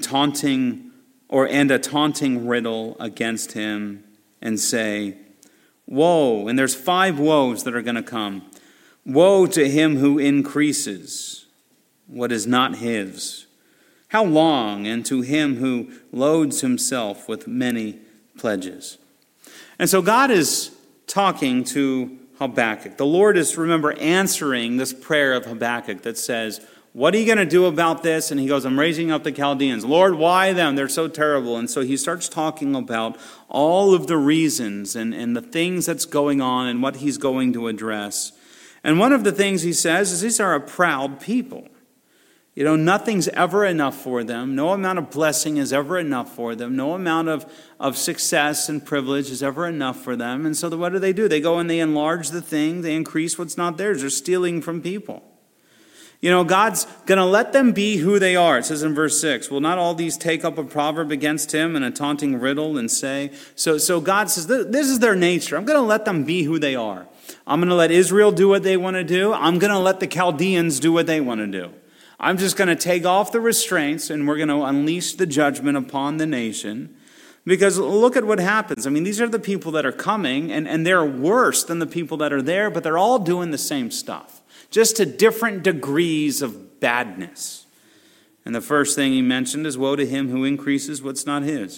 S1: a taunting riddle against him, and say, woe, and there's 5 woes that are going to come. Woe to him who increases what is not his. How long? And to him who loads himself with many pledges. And so God is talking to Habakkuk. The Lord is, remember, answering this prayer of Habakkuk that says, what are you going to do about this? And he goes, I'm raising up the Chaldeans. Lord, why them? They're so terrible. And so he starts talking about all of the reasons and the things that's going on and what he's going to address. And one of the things he says is these are a proud people. You know, nothing's ever enough for them. No amount of blessing is ever enough for them. No amount of success and privilege is ever enough for them. And so what do? They go and they enlarge the thing. They increase what's not theirs. They're stealing from people. You know, God's going to let them be who they are. It says in verse 6, will not all these take up a proverb against him and a taunting riddle and say? So God says, this is their nature. I'm going to let them be who they are. I'm going to let Israel do what they want to do. I'm going to let the Chaldeans do what they want to do. I'm just going to take off the restraints and we're going to unleash the judgment upon the nation. Because look at what happens. I mean, these are the people that are coming and they're worse than the people that are there, but they're all doing the same stuff. Just to different degrees of badness. And the first thing he mentioned is, woe to him who increases what's not his.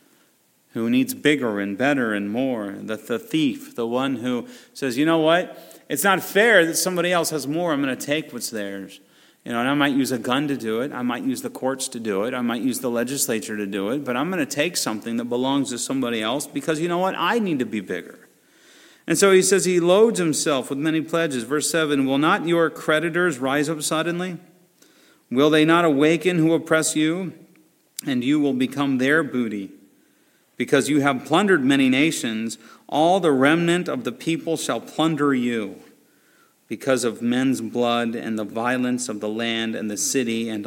S1: Who needs bigger and better and more. The thief, the one who says, you know what? It's not fair that somebody else has more. I'm going to take what's theirs. You know, and I might use a gun to do it. I might use the courts to do it. I might use the legislature to do it. But I'm going to take something that belongs to somebody else because, you know what? I need to be bigger. And so he says he loads himself with many pledges. Verse 7, will not your creditors rise up suddenly? Will they not awaken who oppress you? And you will become their booty. Because you have plundered many nations, all the remnant of the people shall plunder you. Because of men's blood and the violence of the land and the city and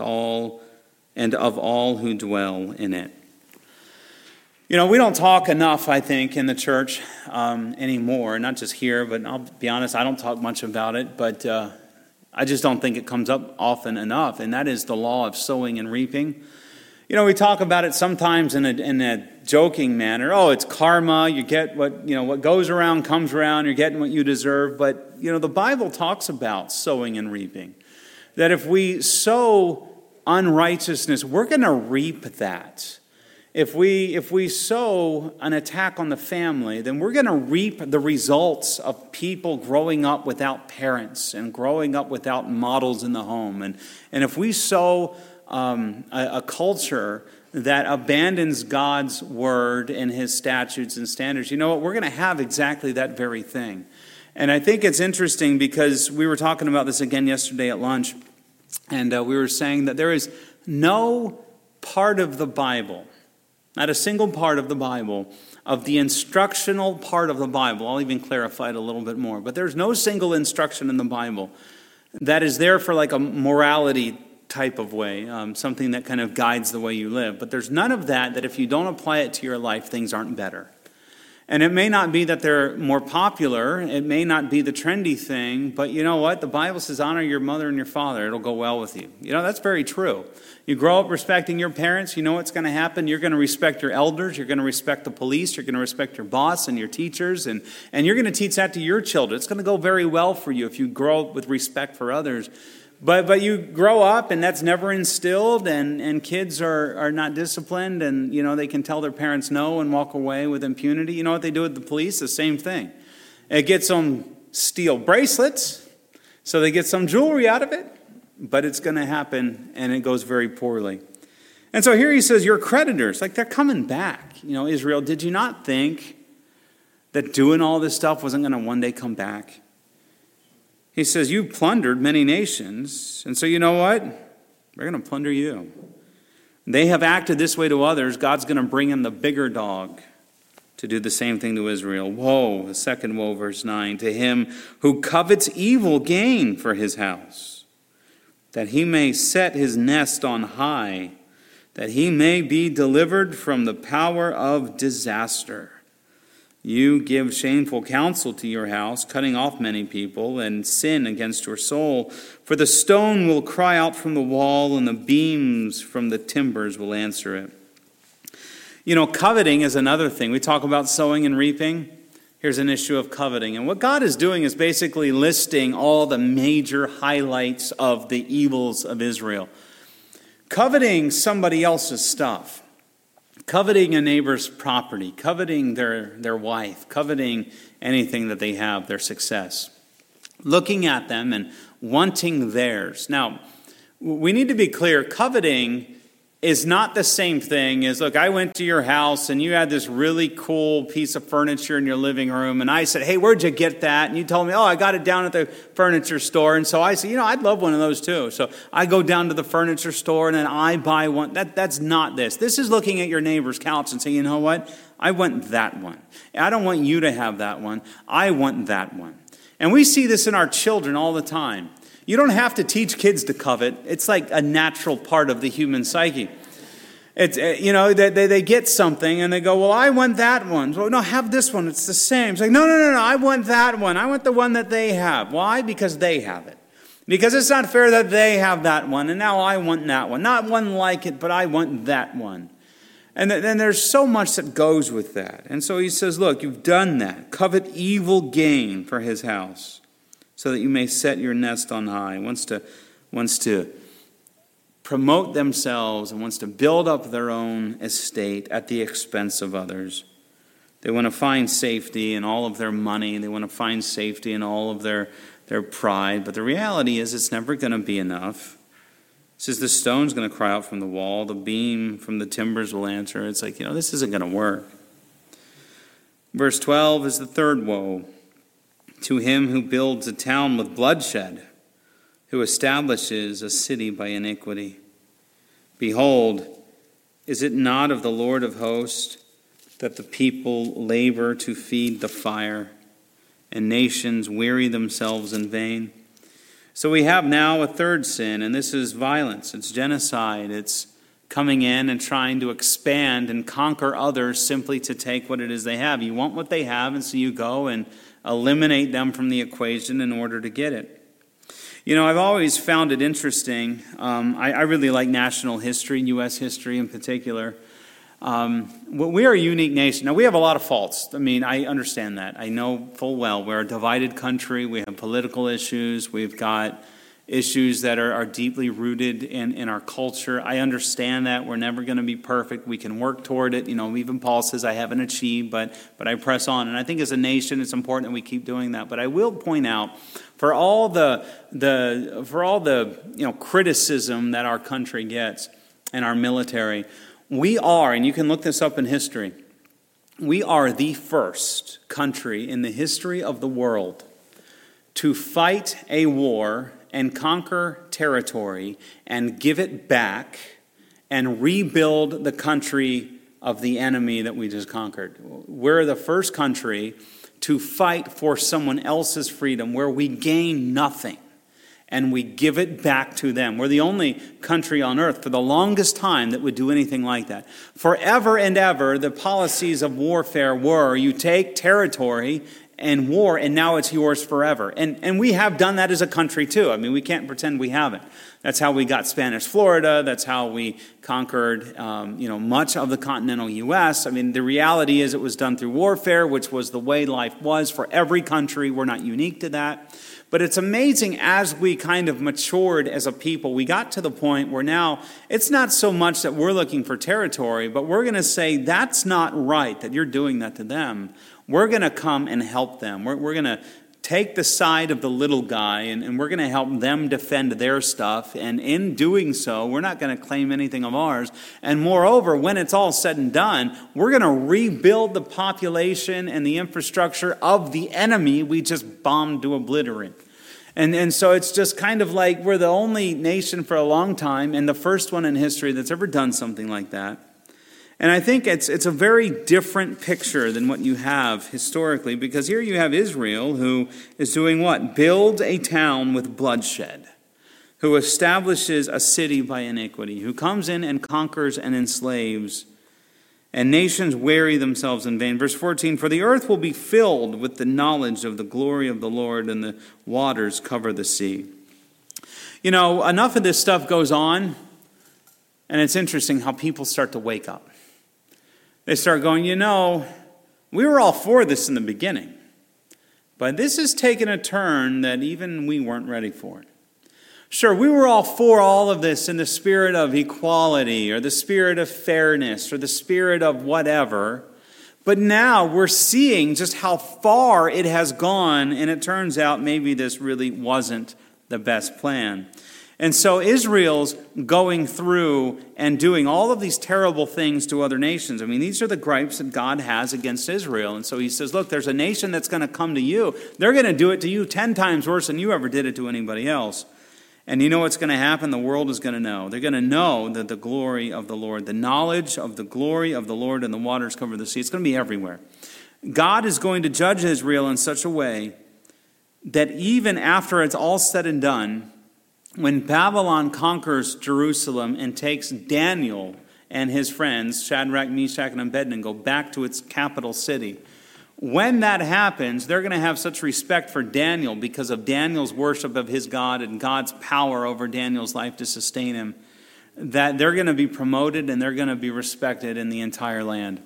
S1: of all who dwell in it. You know, we don't talk enough, I think, in the church anymore. Not just here, but I'll be honest, I don't talk much about it. But I just don't think it comes up often enough. And that is the law of sowing and reaping. You know, we talk about it sometimes in a joking manner. Oh, it's karma. You get what goes around comes around. You're getting what you deserve. But, you know, the Bible talks about sowing and reaping. That if we sow unrighteousness, we're going to reap that. If we sow an attack on the family, then we're going to reap the results of people growing up without parents and growing up without models in the home. And if we sow a culture that abandons God's word and his statutes and standards, you know what? We're going to have exactly that very thing. And I think it's interesting because we were talking about this again yesterday at lunch, and we were saying that there is no part of the Bible, not a single part of the Bible, of the instructional part of the Bible. I'll even clarify it a little bit more. But there's no single instruction in the Bible that is there for like a morality type of way, something that kind of guides the way you live. But there's none of that if you don't apply it to your life, things aren't better. And it may not be that they're more popular. It may not be the trendy thing. But you know what? The Bible says, honor your mother and your father. It'll go well with you. You know, that's very true. You grow up respecting your parents. You know what's going to happen. You're going to respect your elders. You're going to respect the police. You're going to respect your boss and your teachers. And you're going to teach that to your children. It's going to go very well for you if you grow up with respect for others. But you grow up and that's never instilled, and kids are not disciplined, and you know they can tell their parents no and walk away with impunity. You know what they do with the police? The same thing. It gets them steel bracelets, so they get some jewelry out of it, but it's going to happen and it goes very poorly. And so here he says, your creditors, like they're coming back. You know, Israel, did you not think that doing all this stuff wasn't going to one day come back? He says, you plundered many nations, and so you know what? They're going to plunder you. They have acted this way to others. God's going to bring in the bigger dog to do the same thing to Israel. Woe, the second woe, verse 9, to him who covets evil gain for his house, that he may set his nest on high, that he may be delivered from the power of disaster. You give shameful counsel to your house, cutting off many people, and sin against your soul. For the stone will cry out from the wall, and the beams from the timbers will answer it. Coveting is another thing. We talk about sowing and reaping. Here's an issue of coveting. And what God is doing is basically listing all the major highlights of the evils of Israel. Coveting somebody else's stuff. Coveting a neighbor's property, coveting their wife, coveting anything that they have, their success. Looking at them and wanting theirs. Now, we need to be clear, coveting is not the same thing as, look, I went to your house and you had this really cool piece of furniture in your living room, and I said, hey, where'd you get that? And you told me, oh, I got it down at the furniture store. And so I said, I'd love one of those too. So I go down to the furniture store and then I buy one. That's not this. This is looking at your neighbor's couch and saying, you know what? I want that one. I don't want you to have that one. I want that one. And we see this in our children all the time. You don't have to teach kids to covet. It's like a natural part of the human psyche. It's they get something and they go, well, I want that one. Well, no, have this one. It's the same. It's like, no, I want that one. I want the one that they have. Why? Because they have it. Because it's not fair that they have that one, and now I want that one. Not one like it, but I want that one. And then there's so much that goes with that. And so he says, look, you've done that. Covet evil gain for his house, so that you may set your nest on high. Wants to promote themselves and wants to build up their own estate at the expense of others. They want to find safety in all of their money. They want to find safety in all of their pride. But the reality is it's never going to be enough. It says the stone's going to cry out from the wall. The beam from the timbers will answer. It's like, this isn't going to work. Verse 12 is the third woe. To him who builds a town with bloodshed, who establishes a city by iniquity. Behold, is it not of the Lord of hosts that the people labor to feed the fire, and nations weary themselves in vain? So we have now a third sin, and this is violence. It's genocide. It's coming in and trying to expand and conquer others simply to take what it is they have. You want what they have, and so you go and eliminate them from the equation in order to get it. I've always found it interesting. I really like national history, U.S. history in particular. We are a unique nation. Now, we have a lot of faults. I understand that. I know full well we're a divided country. We have political issues. We've got issues that are deeply rooted in our culture. I understand that. We're never going to be perfect. We can work toward it. Even Paul says, I haven't achieved, but I press on. And I think as a nation, it's important that we keep doing that. But I will point out, for all the criticism that our country gets and our military, we are, and you can look this up in history, we are the first country in the history of the world to fight a war and conquer territory and give it back and rebuild the country of the enemy that we just conquered. We're the first country to fight for someone else's freedom where we gain nothing and we give it back to them. We're the only country on earth for the longest time that would do anything like that. Forever and ever, the policies of warfare were you take territory and war, and now it's yours forever. And we have done that as a country too. We can't pretend we haven't. That's how we got Spanish Florida. That's how we conquered, much of the continental U.S. The reality is it was done through warfare, which was the way life was for every country. We're not unique to that. But it's amazing as we kind of matured as a people, we got to the point where now it's not so much that we're looking for territory, but we're going to say that's not right that you're doing that to them. We're going to come and help them. We're going to take the side of the little guy and we're going to help them defend their stuff. And in doing so, we're not going to claim anything of ours. And moreover, when it's all said and done, we're going to rebuild the population and the infrastructure of the enemy we just bombed to obliterate. And so it's just kind of like we're the only nation for a long time and the first one in history that's ever done something like that. And I think it's a very different picture than what you have historically, because here you have Israel who is doing what? Build a town with bloodshed, who establishes a city by iniquity, who comes in and conquers and enslaves. and nations weary themselves in vain. Verse 14, for the earth will be filled with the knowledge of the glory of the Lord, and the waters cover the sea. You know, enough of this stuff goes on, and it's interesting how people start to wake up. They start going, you know, we were all for this in the beginning, but this has taken a turn that even we weren't ready for it. Sure, we were all for all of this in the spirit of equality or the spirit of fairness or the spirit of whatever. But now we're seeing just how far it has gone, and it turns out maybe this really wasn't the best plan. And so Israel's going through and doing all of these terrible things to other nations. I mean, these are the gripes that God has against Israel. And so he says, look, there's a nation that's going to come to you. They're going to do it to you 10 times worse than you ever did it to anybody else. And you know what's going to happen? The world is going to know. They're going to know that the glory of the Lord, the knowledge of the glory of the Lord, and the waters cover the sea. It's going to be everywhere. God is going to judge Israel in such a way that even after it's all said and done, when Babylon conquers Jerusalem and takes Daniel and his friends, Shadrach, Meshach, and Abednego, back to its capital city, when that happens, they're going to have such respect for Daniel because of Daniel's worship of his God and God's power over Daniel's life to sustain him, that they're going to be promoted and they're going to be respected in the entire land.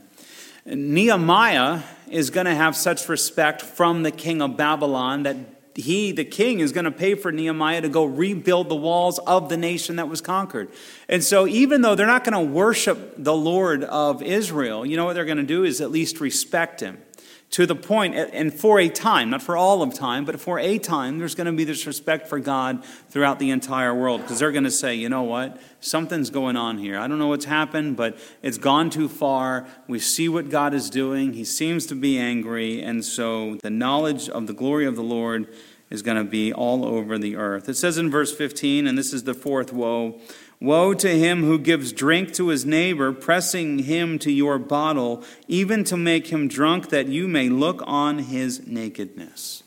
S1: Nehemiah is going to have such respect from the king of Babylon that he, the king, is going to pay for Nehemiah to go rebuild the walls of the nation that was conquered. And so even though they're not going to worship the Lord of Israel, you know what they're going to do is at least respect him. To the point, and for a time, not for all of time, but for a time, there's going to be this respect for God throughout the entire world. Because they're going to say, you know what, something's going on here. I don't know what's happened, but it's gone too far. We see what God is doing. He seems to be angry. And so the knowledge of the glory of the Lord is going to be all over the earth. It says in verse 15, and this is the fourth woe, woe to him who gives drink to his neighbor, pressing him to your bottle, even to make him drunk, that you may look on his nakedness.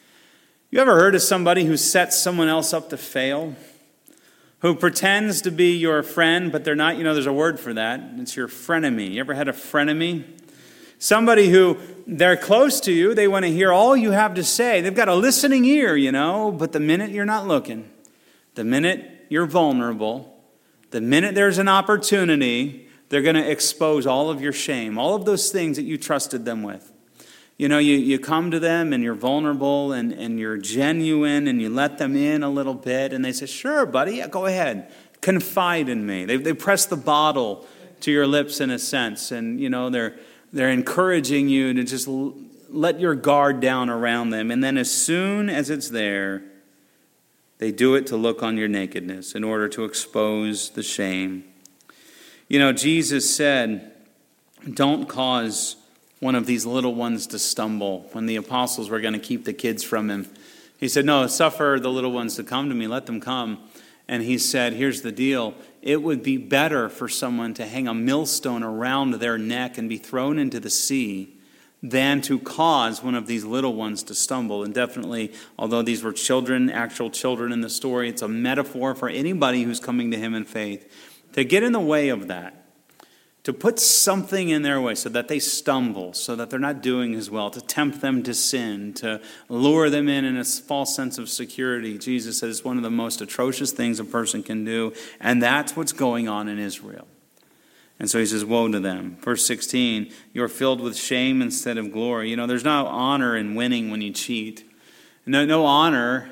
S1: You ever heard of somebody who sets someone else up to fail? Who pretends to be your friend, but they're not? You know, there's a word for that. It's your frenemy. You ever had a frenemy? Somebody who, they're close to you, they want to hear all you have to say. They've got a listening ear, you know, but the minute you're not looking, the minute you're vulnerable, the minute there's an opportunity, they're going to expose all of your shame, all of those things that you trusted them with. You know, you come to them and you're vulnerable and you're genuine and you let them in a little bit and they say, sure, buddy, yeah, go ahead. Confide in me. They press the bottle to your lips in a sense, and, you know, they're encouraging you to just let your guard down around them. And then as soon as it's there, they do it to look on your nakedness in order to expose the shame. You know, Jesus said, don't cause one of these little ones to stumble. When the apostles were going to keep the kids from him, he said, no, suffer the little ones to come to me. Let them come. And he said, here's the deal. It would be better for someone to hang a millstone around their neck and be thrown into the sea than to cause one of these little ones to stumble. And definitely, although these were children, actual children in the story, it's a metaphor for anybody who's coming to him in faith. To get in the way of that, to put something in their way so that they stumble, so that they're not doing as well, to tempt them to sin, to lure them in a false sense of security. Jesus says it's one of the most atrocious things a person can do, and that's what's going on in Israel. And so he says, woe to them. Verse 16, you're filled with shame instead of glory. You know, there's no honor in winning when you cheat. No honor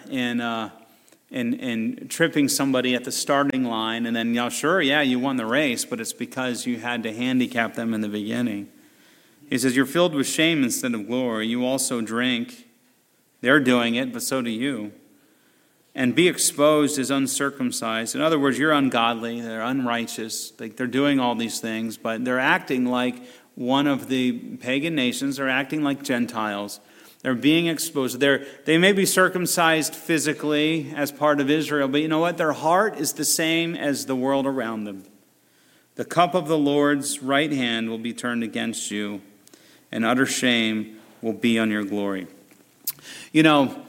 S1: in tripping somebody at the starting line and then, you know, sure, yeah, you won the race, but it's because you had to handicap them in the beginning. He says, you're filled with shame instead of glory. You also drink. They're doing it, but so do you. And be exposed as uncircumcised. In other words, you're ungodly, they're unrighteous, they're doing all these things, but they're acting like one of the pagan nations, they're acting like Gentiles. They're being exposed. They may be circumcised physically as part of Israel, but you know what? Their heart is the same as the world around them. The cup of the Lord's right hand will be turned against you, and utter shame will be on your glory. You know,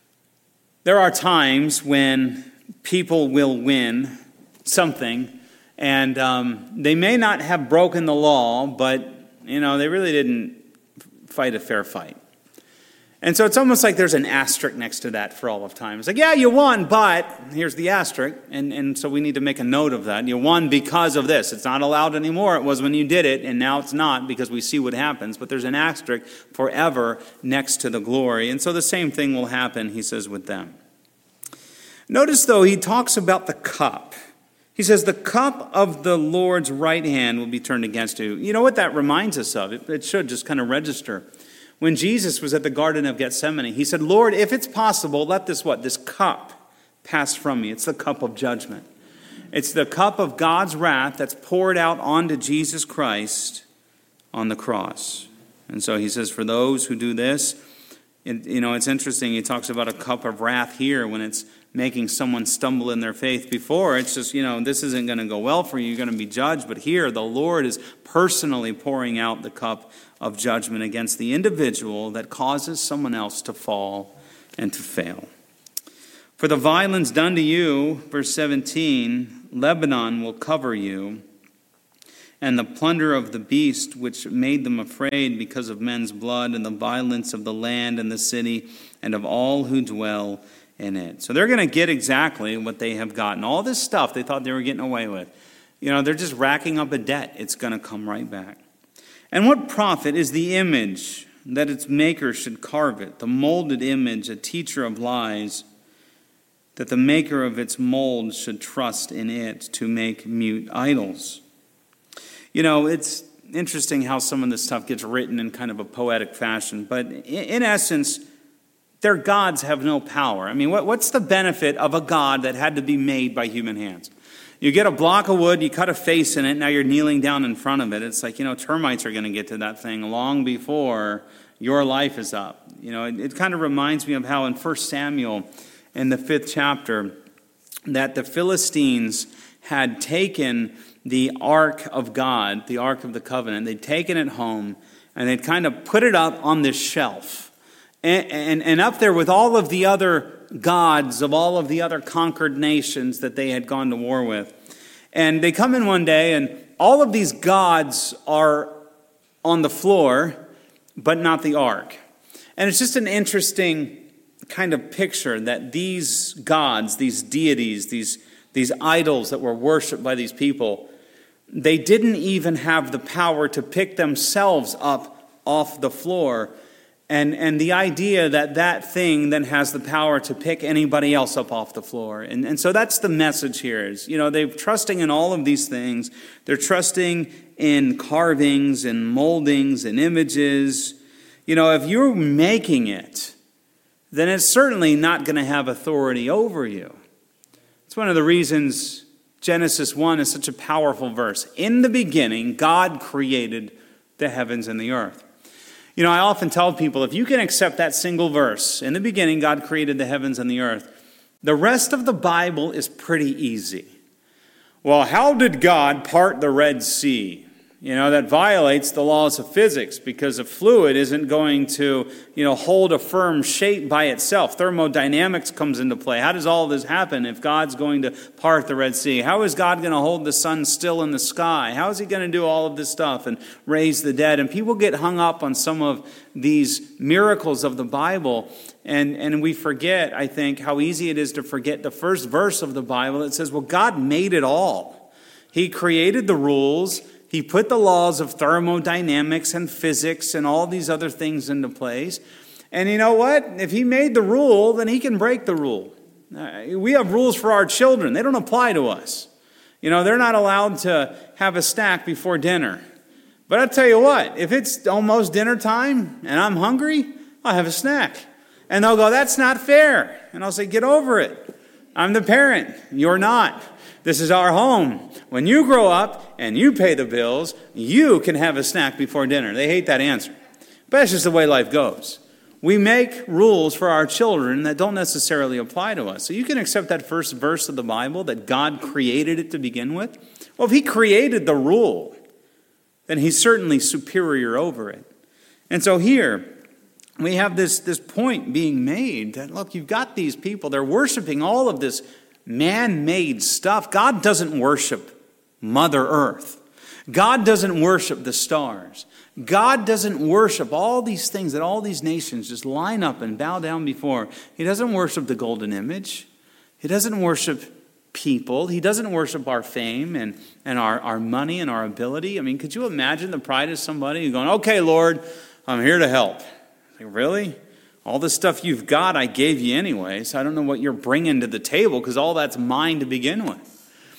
S1: there are times when people will win something, And they may not have broken the law, but, they really didn't fight a fair fight. And so it's almost like there's an asterisk next to that for all of time. It's like, yeah, you won, but here's the asterisk. And so we need to make a note of that. You won because of this. It's not allowed anymore. It was when you did it, and now it's not because we see what happens. But there's an asterisk forever next to the glory. And so the same thing will happen, he says, with them. Notice, though, he talks about the cup. He says, the cup of the Lord's right hand will be turned against you. You know what that reminds us of? It should just kind of register. When Jesus was at the Garden of Gethsemane, he said, Lord, if it's possible, let this cup pass from me. It's the cup of judgment. It's the cup of God's wrath that's poured out onto Jesus Christ on the cross. And so he says, for those who do this, it's interesting. He talks about a cup of wrath here when it's making someone stumble in their faith. Before, it's just, this isn't going to go well for you. You're going to be judged. But here, the Lord is personally pouring out the cup of judgment against the individual that causes someone else to fall and to fail. For the violence done to you, verse 17, Lebanon will cover you, and the plunder of the beast which made them afraid because of men's blood, and the violence of the land and the city, and of all who dwell in it. So they're going to get exactly what they have gotten. All this stuff they thought they were getting away with. They're just racking up a debt. It's going to come right back. And what profit is the image that its maker should carve it, the molded image, a teacher of lies, that the maker of its mold should trust in it to make mute idols? It's interesting how some of this stuff gets written in kind of a poetic fashion, but in essence, their gods have no power. I mean, what's the benefit of a god that had to be made by human hands? You get a block of wood, you cut a face in it, now you're kneeling down in front of it. It's like, termites are going to get to that thing long before your life is up. It kind of reminds me of how in 1 Samuel, in the 5th chapter, that the Philistines had taken the Ark of God, the Ark of the Covenant. They'd taken it home, and they'd kind of put it up on this shelf. And up there with all of the other gods of all of the other conquered nations that they had gone to war with. And they come in one day, and all of these gods are on the floor, but not the ark. And it's just an interesting kind of picture that these gods, these deities, these idols that were worshipped by these people, they didn't even have the power to pick themselves up off the floor. And the idea that thing then has the power to pick anybody else up off the floor. And so that's the message here is, they're trusting in all of these things. They're trusting in carvings and moldings and images. If you're making it, then it's certainly not going to have authority over you. It's one of the reasons Genesis 1 is such a powerful verse. In the beginning, God created the heavens and the earth. I often tell people, if you can accept that single verse, in the beginning God created the heavens and the earth, the rest of the Bible is pretty easy. Well, how did God part the Red Sea? That violates the laws of physics because a fluid isn't going to, hold a firm shape by itself. Thermodynamics comes into play. How does all of this happen if God's going to part the Red Sea? How is God going to hold the sun still in the sky? How is he going to do all of this stuff and raise the dead? And people get hung up on some of these miracles of the Bible. And we forget, I think, how easy it is to forget the first verse of the Bible that says, well, God made it all. He created the rules. He put the laws of thermodynamics and physics and all these other things into place. And you know what? If he made the rule, then he can break the rule. We have rules for our children. They don't apply to us. They're not allowed to have a snack before dinner. But I'll tell you what, if it's almost dinner time and I'm hungry, I'll have a snack. And they'll go, that's not fair. And I'll say, get over it. I'm the parent. You're not. This is our home. When you grow up and you pay the bills, you can have a snack before dinner. They hate that answer. But that's just the way life goes. We make rules for our children that don't necessarily apply to us. So you can accept that first verse of the Bible that God created it to begin with. Well, if he created the rule, then he's certainly superior over it. And so here we have this point being made that, look, you've got these people. They're worshiping all of this man-made stuff. God doesn't worship Mother Earth. God doesn't worship the stars. God doesn't worship all these things that all these nations just line up and bow down before. He doesn't worship the golden image. He doesn't worship people. He doesn't worship our fame and our money and our ability. I mean, could you imagine the pride of somebody going, okay, Lord, I'm here to help. Like, really? All the stuff you've got, I gave you anyway, so I don't know what you're bringing to the table because all that's mine to begin with.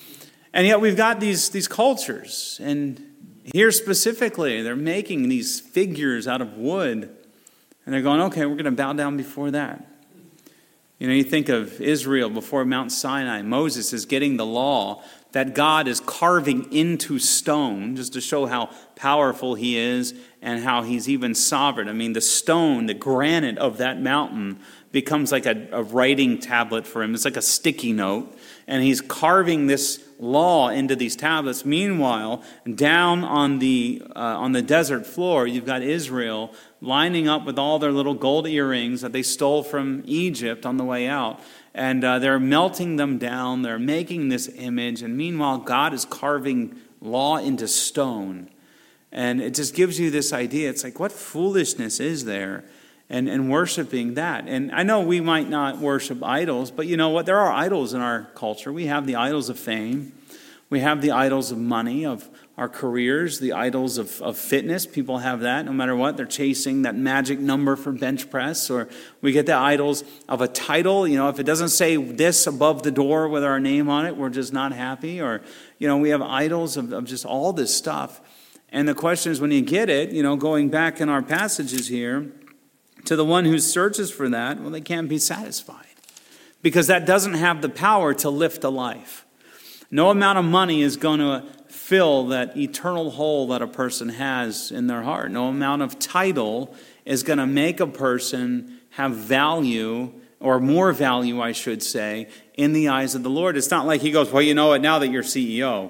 S1: And yet we've got these cultures, and here specifically, they're making these figures out of wood, and they're going, okay, we're going to bow down before that. You know, you think of Israel before Mount Sinai. Moses is getting the law that God is carving into stone just to show how powerful he is and how he's even sovereign. I mean, the stone, the granite of that mountain becomes like a writing tablet for him. It's like a sticky note. And he's carving this law into these tablets. Meanwhile, down on the desert floor, you've got Israel lining up with all their little gold earrings that they stole from Egypt on the way out. And they're melting them down. They're making this image. And meanwhile, God is carving law into stone. And it just gives you this idea. It's like, what foolishness is there? And worshiping that. And I know we might not worship idols, but you know what? There are idols in our culture. We have the idols of fame. We have the idols of money, of our careers, the idols of fitness. People have that no matter what. They're chasing that magic number for bench press. Or we get the idols of a title. You know, if it doesn't say this above the door with our name on it, we're just not happy. Or, you know, we have idols of just all this stuff. And the question is, when you get it, you know, going back in our passages here, to the one who searches for that, well, they can't be satisfied. Because that doesn't have the power to lift a life. No amount of money is going to fill that eternal hole that a person has in their heart. No amount of title is going to make a person have value, or more value, I should say, in the eyes of the Lord. It's not like he goes, well, you know what, now that you're CEO,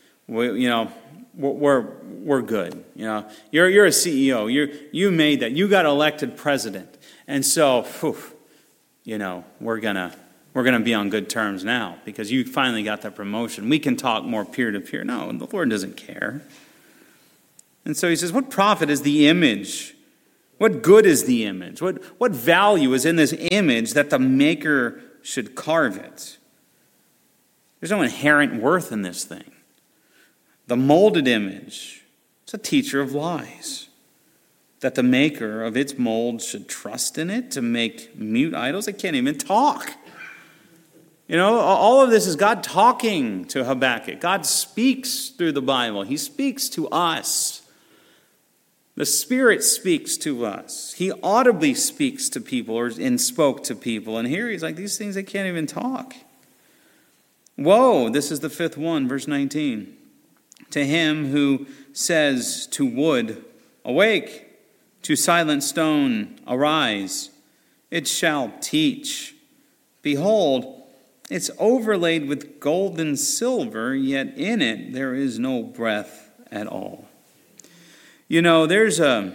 S1: we're good. You know, you're a CEO. You made that. You got elected president, and so, you know, we're gonna be on good terms now because you finally got that promotion. We can talk more peer to peer. No, the Lord doesn't care. And so he says, what profit is the image? What good is the image? What value is in this image that the maker should carve it? There's no inherent worth in this thing. The molded image, it's a teacher of lies. That the maker of its mold should trust in it to make mute idols. They can't even talk. You know, all of this is God talking to Habakkuk. God speaks through the Bible. He speaks to us. The Spirit speaks to us. He audibly speaks to people and spoke to people. And here he's like, these things, they can't even talk. Woe, this is the fifth one, verse 19. To him who says to wood, awake, to silent stone, arise, it shall teach. Behold, it's overlaid with gold and silver, yet in it there is no breath at all. You know, there's a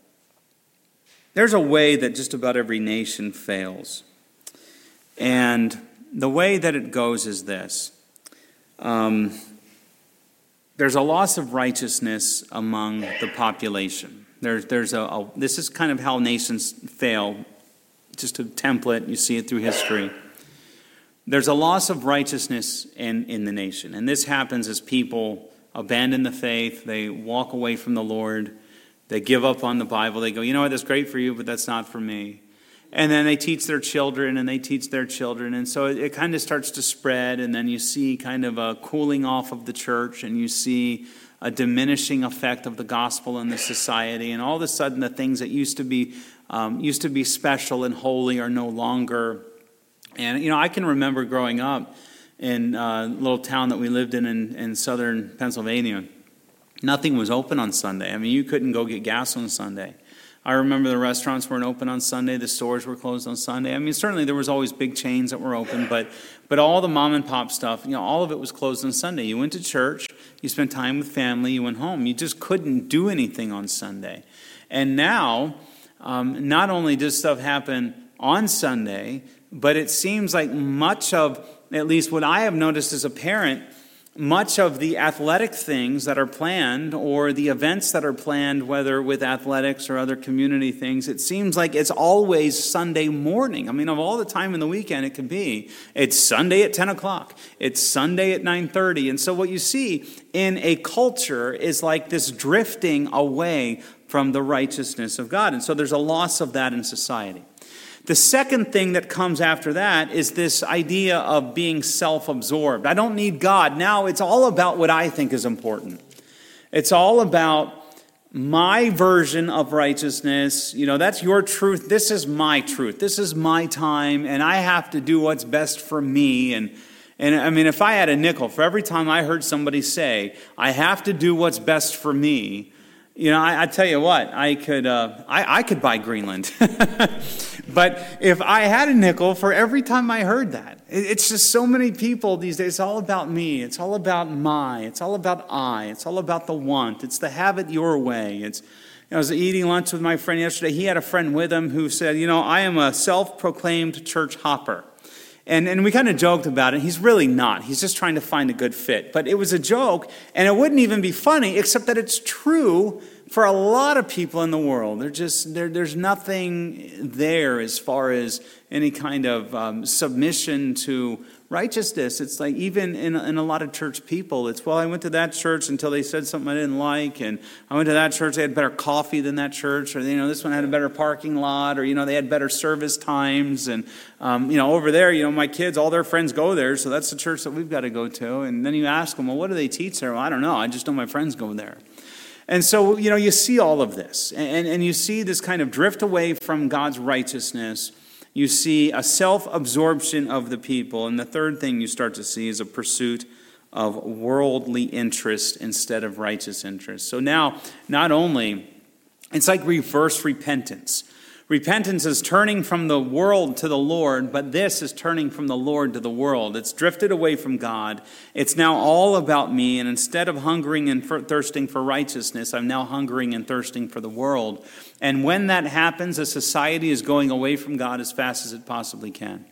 S1: way that just about every nation fails. And the way that it goes is this. There's a loss of righteousness among the population. This is kind of how nations fail. Just a template, you see it through history. There's a loss of righteousness in the nation. And this happens as people abandon the faith. They walk away from the Lord. They give up on the Bible. They go, you know what, that's great for you, but that's not for me. And then they teach their children, and they teach their children. And so it kind of starts to spread, and then you see kind of a cooling off of the church, and you see a diminishing effect of the gospel in the society. And all of a sudden, the things that used to be special and holy are no longer. And, you know, I can remember growing up in a little town that we lived in southern Pennsylvania. Nothing was open on Sunday. I mean, you couldn't go get gas on Sunday. I remember the restaurants weren't open on Sunday. The stores were closed on Sunday. I mean, certainly there was always big chains that were open, but all the mom and pop stuff, you know, all of it was closed on Sunday. You went to church, you spent time with family, you went home. You just couldn't do anything on Sunday. And now, not only does stuff happen on Sunday, but it seems like much of, at least what I have noticed as a parent, much of the athletic things that are planned or the events that are planned, whether with athletics or other community things, it seems like it's always Sunday morning. I mean, of all the time in the weekend it could be, it's Sunday at 10 o'clock. It's Sunday at 9:30. And so what you see in a culture is like this drifting away from the righteousness of God. And so there's a loss of that in society. The second thing that comes after that is this idea of being self-absorbed. I don't need God. Now it's all about what I think is important. It's all about my version of righteousness. You know, that's your truth. This is my truth. This is my time, and I have to do what's best for me. And I mean, if I had a nickel for every time I heard somebody say, I have to do what's best for me, you know, I tell you what, I could buy Greenland. But if I had a nickel for every time I heard that, it's just so many people these days, it's all about me. It's all about it's all about I. It's all about the want. It's the have it your way. I was eating lunch with my friend yesterday. He had a friend with him who said, you know, I am a self-proclaimed church hopper. And we kind of joked about it. He's really not. He's just trying to find a good fit. But it was a joke, and it wouldn't even be funny, except that it's true for a lot of people in the world. There's nothing there as far as any kind of submission to righteousness. It's like even in a lot of church people, it's, well, I went to that church until they said something I didn't like, and I went to that church, they had better coffee than that church, or, you know, this one had a better parking lot, or, you know, they had better service times, and, you know, over there, you know, my kids, all their friends go there, so that's the church that we've got to go to. And then you ask them, well, what do they teach there? Well, I don't know. I just know my friends go there. And so, you know, you see all of this, and you see this kind of drift away from God's righteousness. You see a self-absorption of the people. And the third thing you start to see is a pursuit of worldly interest instead of righteous interest. So now, not only, it's like reverse repentance. Repentance is turning from the world to the Lord, but this is turning from the Lord to the world. It's drifted away from God. It's now all about me, and instead of hungering and thirsting for righteousness, I'm now hungering and thirsting for the world. And when that happens, a society is going away from God as fast as it possibly can.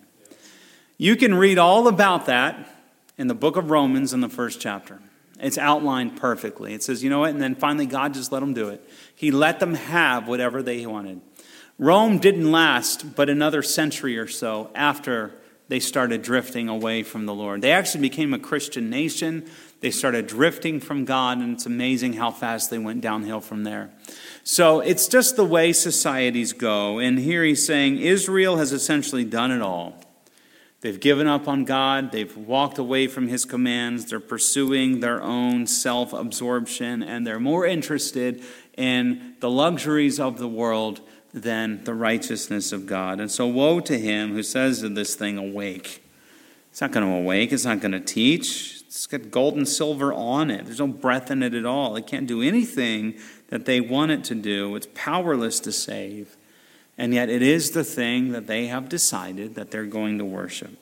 S1: You can read all about that in the book of Romans in the first chapter. It's outlined perfectly. It says, you know what? And then finally God just let them do it. He let them have whatever they wanted. Rome didn't last but another century or so after they started drifting away from the Lord. They actually became a Christian nation. They started drifting from God, and it's amazing how fast they went downhill from there. So it's just the way societies go. And here he's saying Israel has essentially done it all. They've given up on God. They've walked away from his commands. They're pursuing their own self-absorption, and they're more interested in the luxuries of the world than the righteousness of God. And so woe to him who says to this thing, awake. It's not going to awake. It's not going to teach. It's got gold and silver on it. There's no breath in it at all. It can't do anything that they want it to do. It's powerless to save. And yet it is the thing that they have decided that they're going to worship.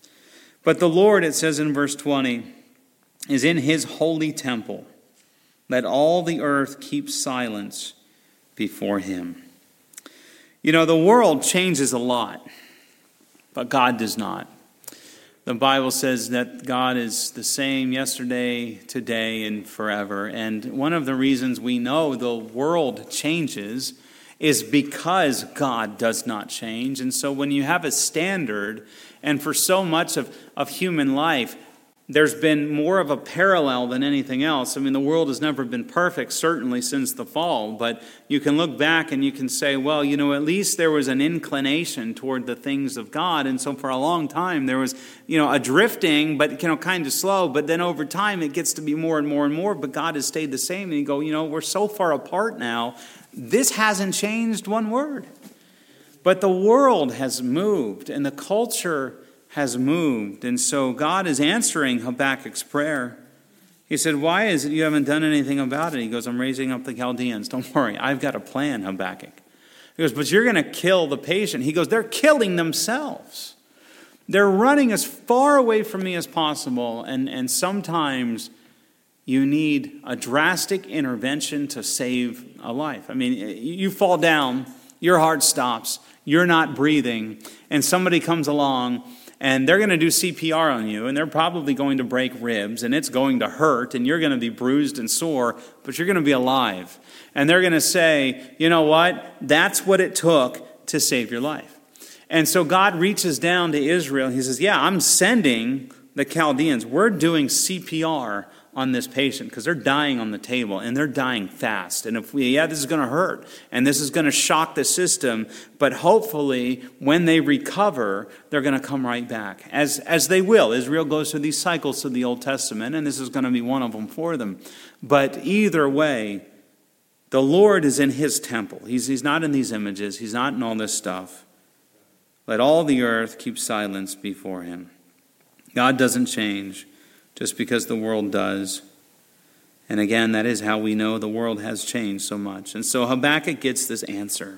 S1: But the Lord, it says in verse 20, is in his holy temple. Let all the earth keep silence before him. You know, the world changes a lot, but God does not. The Bible says that God is the same yesterday, today, and forever. And one of the reasons we know the world changes is because God does not change. And so when you have a standard, and for so much of human life, there's been more of a parallel than anything else. I mean, the world has never been perfect, certainly since the fall. But you can look back and you can say, well, you know, at least there was an inclination toward the things of God. And so for a long time, there was, you know, a drifting, but, you know, kind of slow. But then over time, it gets to be more and more and more. But God has stayed the same. And you go, you know, we're so far apart now. This hasn't changed one word. But the world has moved, and the culture has moved. And so God is answering Habakkuk's prayer. He said, why is it you haven't done anything about it? He goes, I'm raising up the Chaldeans. Don't worry, I've got a plan, Habakkuk. He goes, but you're going to kill the patient. He goes, they're killing themselves. They're running as far away from me as possible. And sometimes you need a drastic intervention to save a life. I mean, you fall down, your heart stops, you're not breathing, and somebody comes along and they're going to do CPR on you, and they're probably going to break ribs, and it's going to hurt, and you're going to be bruised and sore, but you're going to be alive. And they're going to say, you know what? That's what it took to save your life. And so God reaches down to Israel. He says, yeah, I'm sending the Chaldeans. We're doing CPR on this patient because they're dying on the table and they're dying fast. And this is going to hurt and this is going to shock the system. But hopefully when they recover, they're going to come right back as they will. Israel goes through these cycles of the Old Testament, and this is going to be one of them for them. But either way, the Lord is in his temple. He's not in these images. He's not in all this stuff. Let all the earth keep silence before him. God doesn't change just because the world does. And again, that is how we know the world has changed so much. And so Habakkuk gets this answer.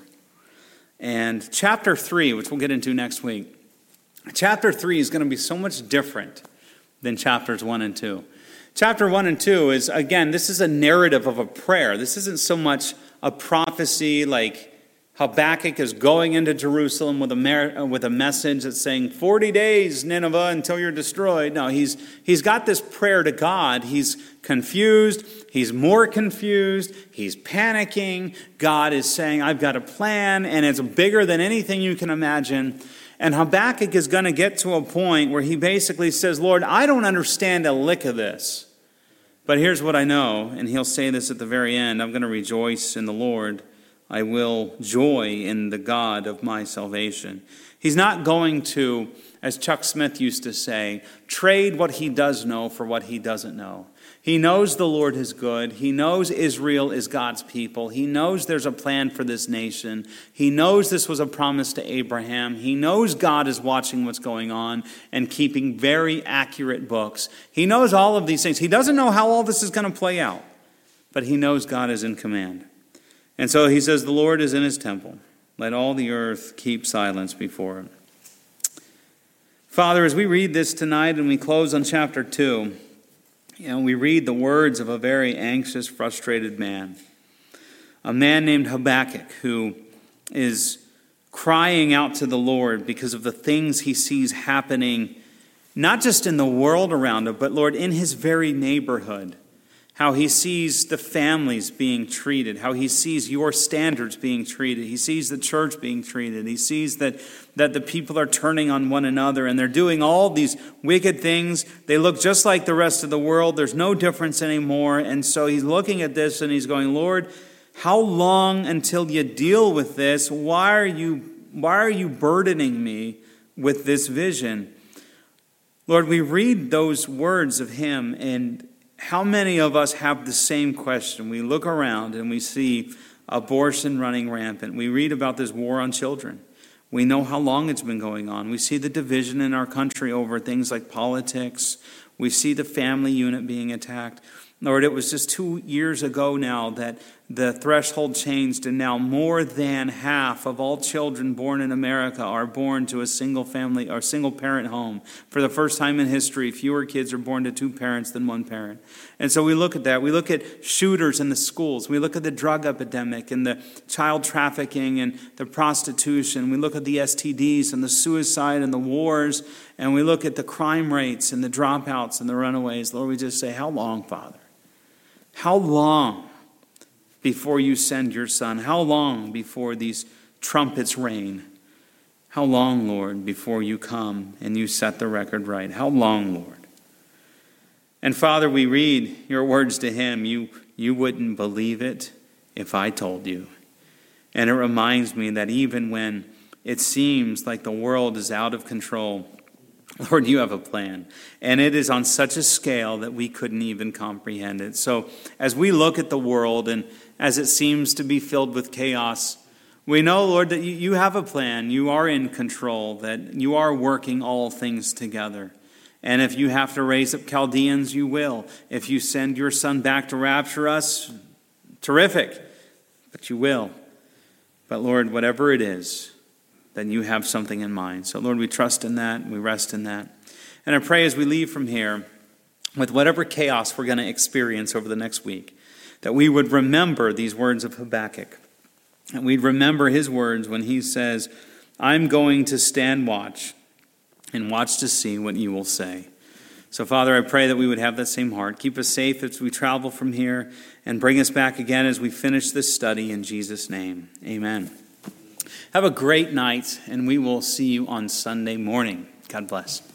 S1: And chapter 3, which we'll get into next week, chapter 3 is going to be so much different than chapters 1 and 2. Chapter 1 and 2 is, again, this is a narrative of a prayer. This isn't so much a prophecy like Habakkuk is going into Jerusalem with a message that's saying 40 days, Nineveh, until you're destroyed. No, he's got this prayer to God. He's confused. He's more confused. He's panicking. God is saying, I've got a plan, and it's bigger than anything you can imagine. And Habakkuk is going to get to a point where he basically says, Lord, I don't understand a lick of this. But here's what I know, and he'll say this at the very end. I'm going to rejoice in the Lord. I will joy in the God of my salvation. He's not going to, as Chuck Smith used to say, trade what he does know for what he doesn't know. He knows the Lord is good. He knows Israel is God's people. He knows there's a plan for this nation. He knows this was a promise to Abraham. He knows God is watching what's going on and keeping very accurate books. He knows all of these things. He doesn't know how all this is going to play out, but he knows God is in command. And so he says, the Lord is in his temple. Let all the earth keep silence before him. Father, as we read this tonight and we close on chapter 2, we read the words of a very anxious, frustrated man. A man named Habakkuk who is crying out to the Lord because of the things he sees happening, not just in the world around him, but Lord, in his very neighborhood. How he sees the families being treated, how he sees your standards being treated. He sees the church being treated. He sees that the people are turning on one another and they're doing all these wicked things. They look just like the rest of the world. There's no difference anymore. And so he's looking at this and he's going, Lord, how long until you deal with this? Why are you burdening me with this vision? Lord, we read those words of him, and how many of us have the same question? We look around and we see abortion running rampant. We read about this war on children. We know how long it's been going on. We see the division in our country over things like politics. We see the family unit being attacked. Lord, it was just 2 years ago now that the threshold changed, and now more than half of all children born in America are born to a single family or single parent home. For the first time in history, fewer kids are born to two parents than one parent. And so we look at that. We look at shooters in the schools. We look at the drug epidemic and the child trafficking and the prostitution. We look at the STDs and the suicide and the wars. And we look at the crime rates and the dropouts and the runaways. Lord, we just say, how long, Father? How long before you send your Son? How long before these trumpets reign? How long, Lord, before you come and you set the record right? How long, Lord? And Father, we read your words to him. You wouldn't believe it if I told you. And it reminds me that even when it seems like the world is out of control, Lord, you have a plan, and it is on such a scale that we couldn't even comprehend it. So as we look at the world and as it seems to be filled with chaos, we know, Lord, that you have a plan. You are in control, that you are working all things together. And if you have to raise up Chaldeans, you will. If you send your Son back to rapture us, terrific, but you will. But Lord, whatever it is, then you have something in mind. So Lord, we trust in that, we rest in that. And I pray as we leave from here, with whatever chaos we're going to experience over the next week, that we would remember these words of Habakkuk. And we'd remember his words when he says, I'm going to stand watch and watch to see what you will say. So, Father, I pray that we would have that same heart. Keep us safe as we travel from here, and bring us back again as we finish this study in Jesus' name. Amen. Have a great night, and we will see you on Sunday morning. God bless.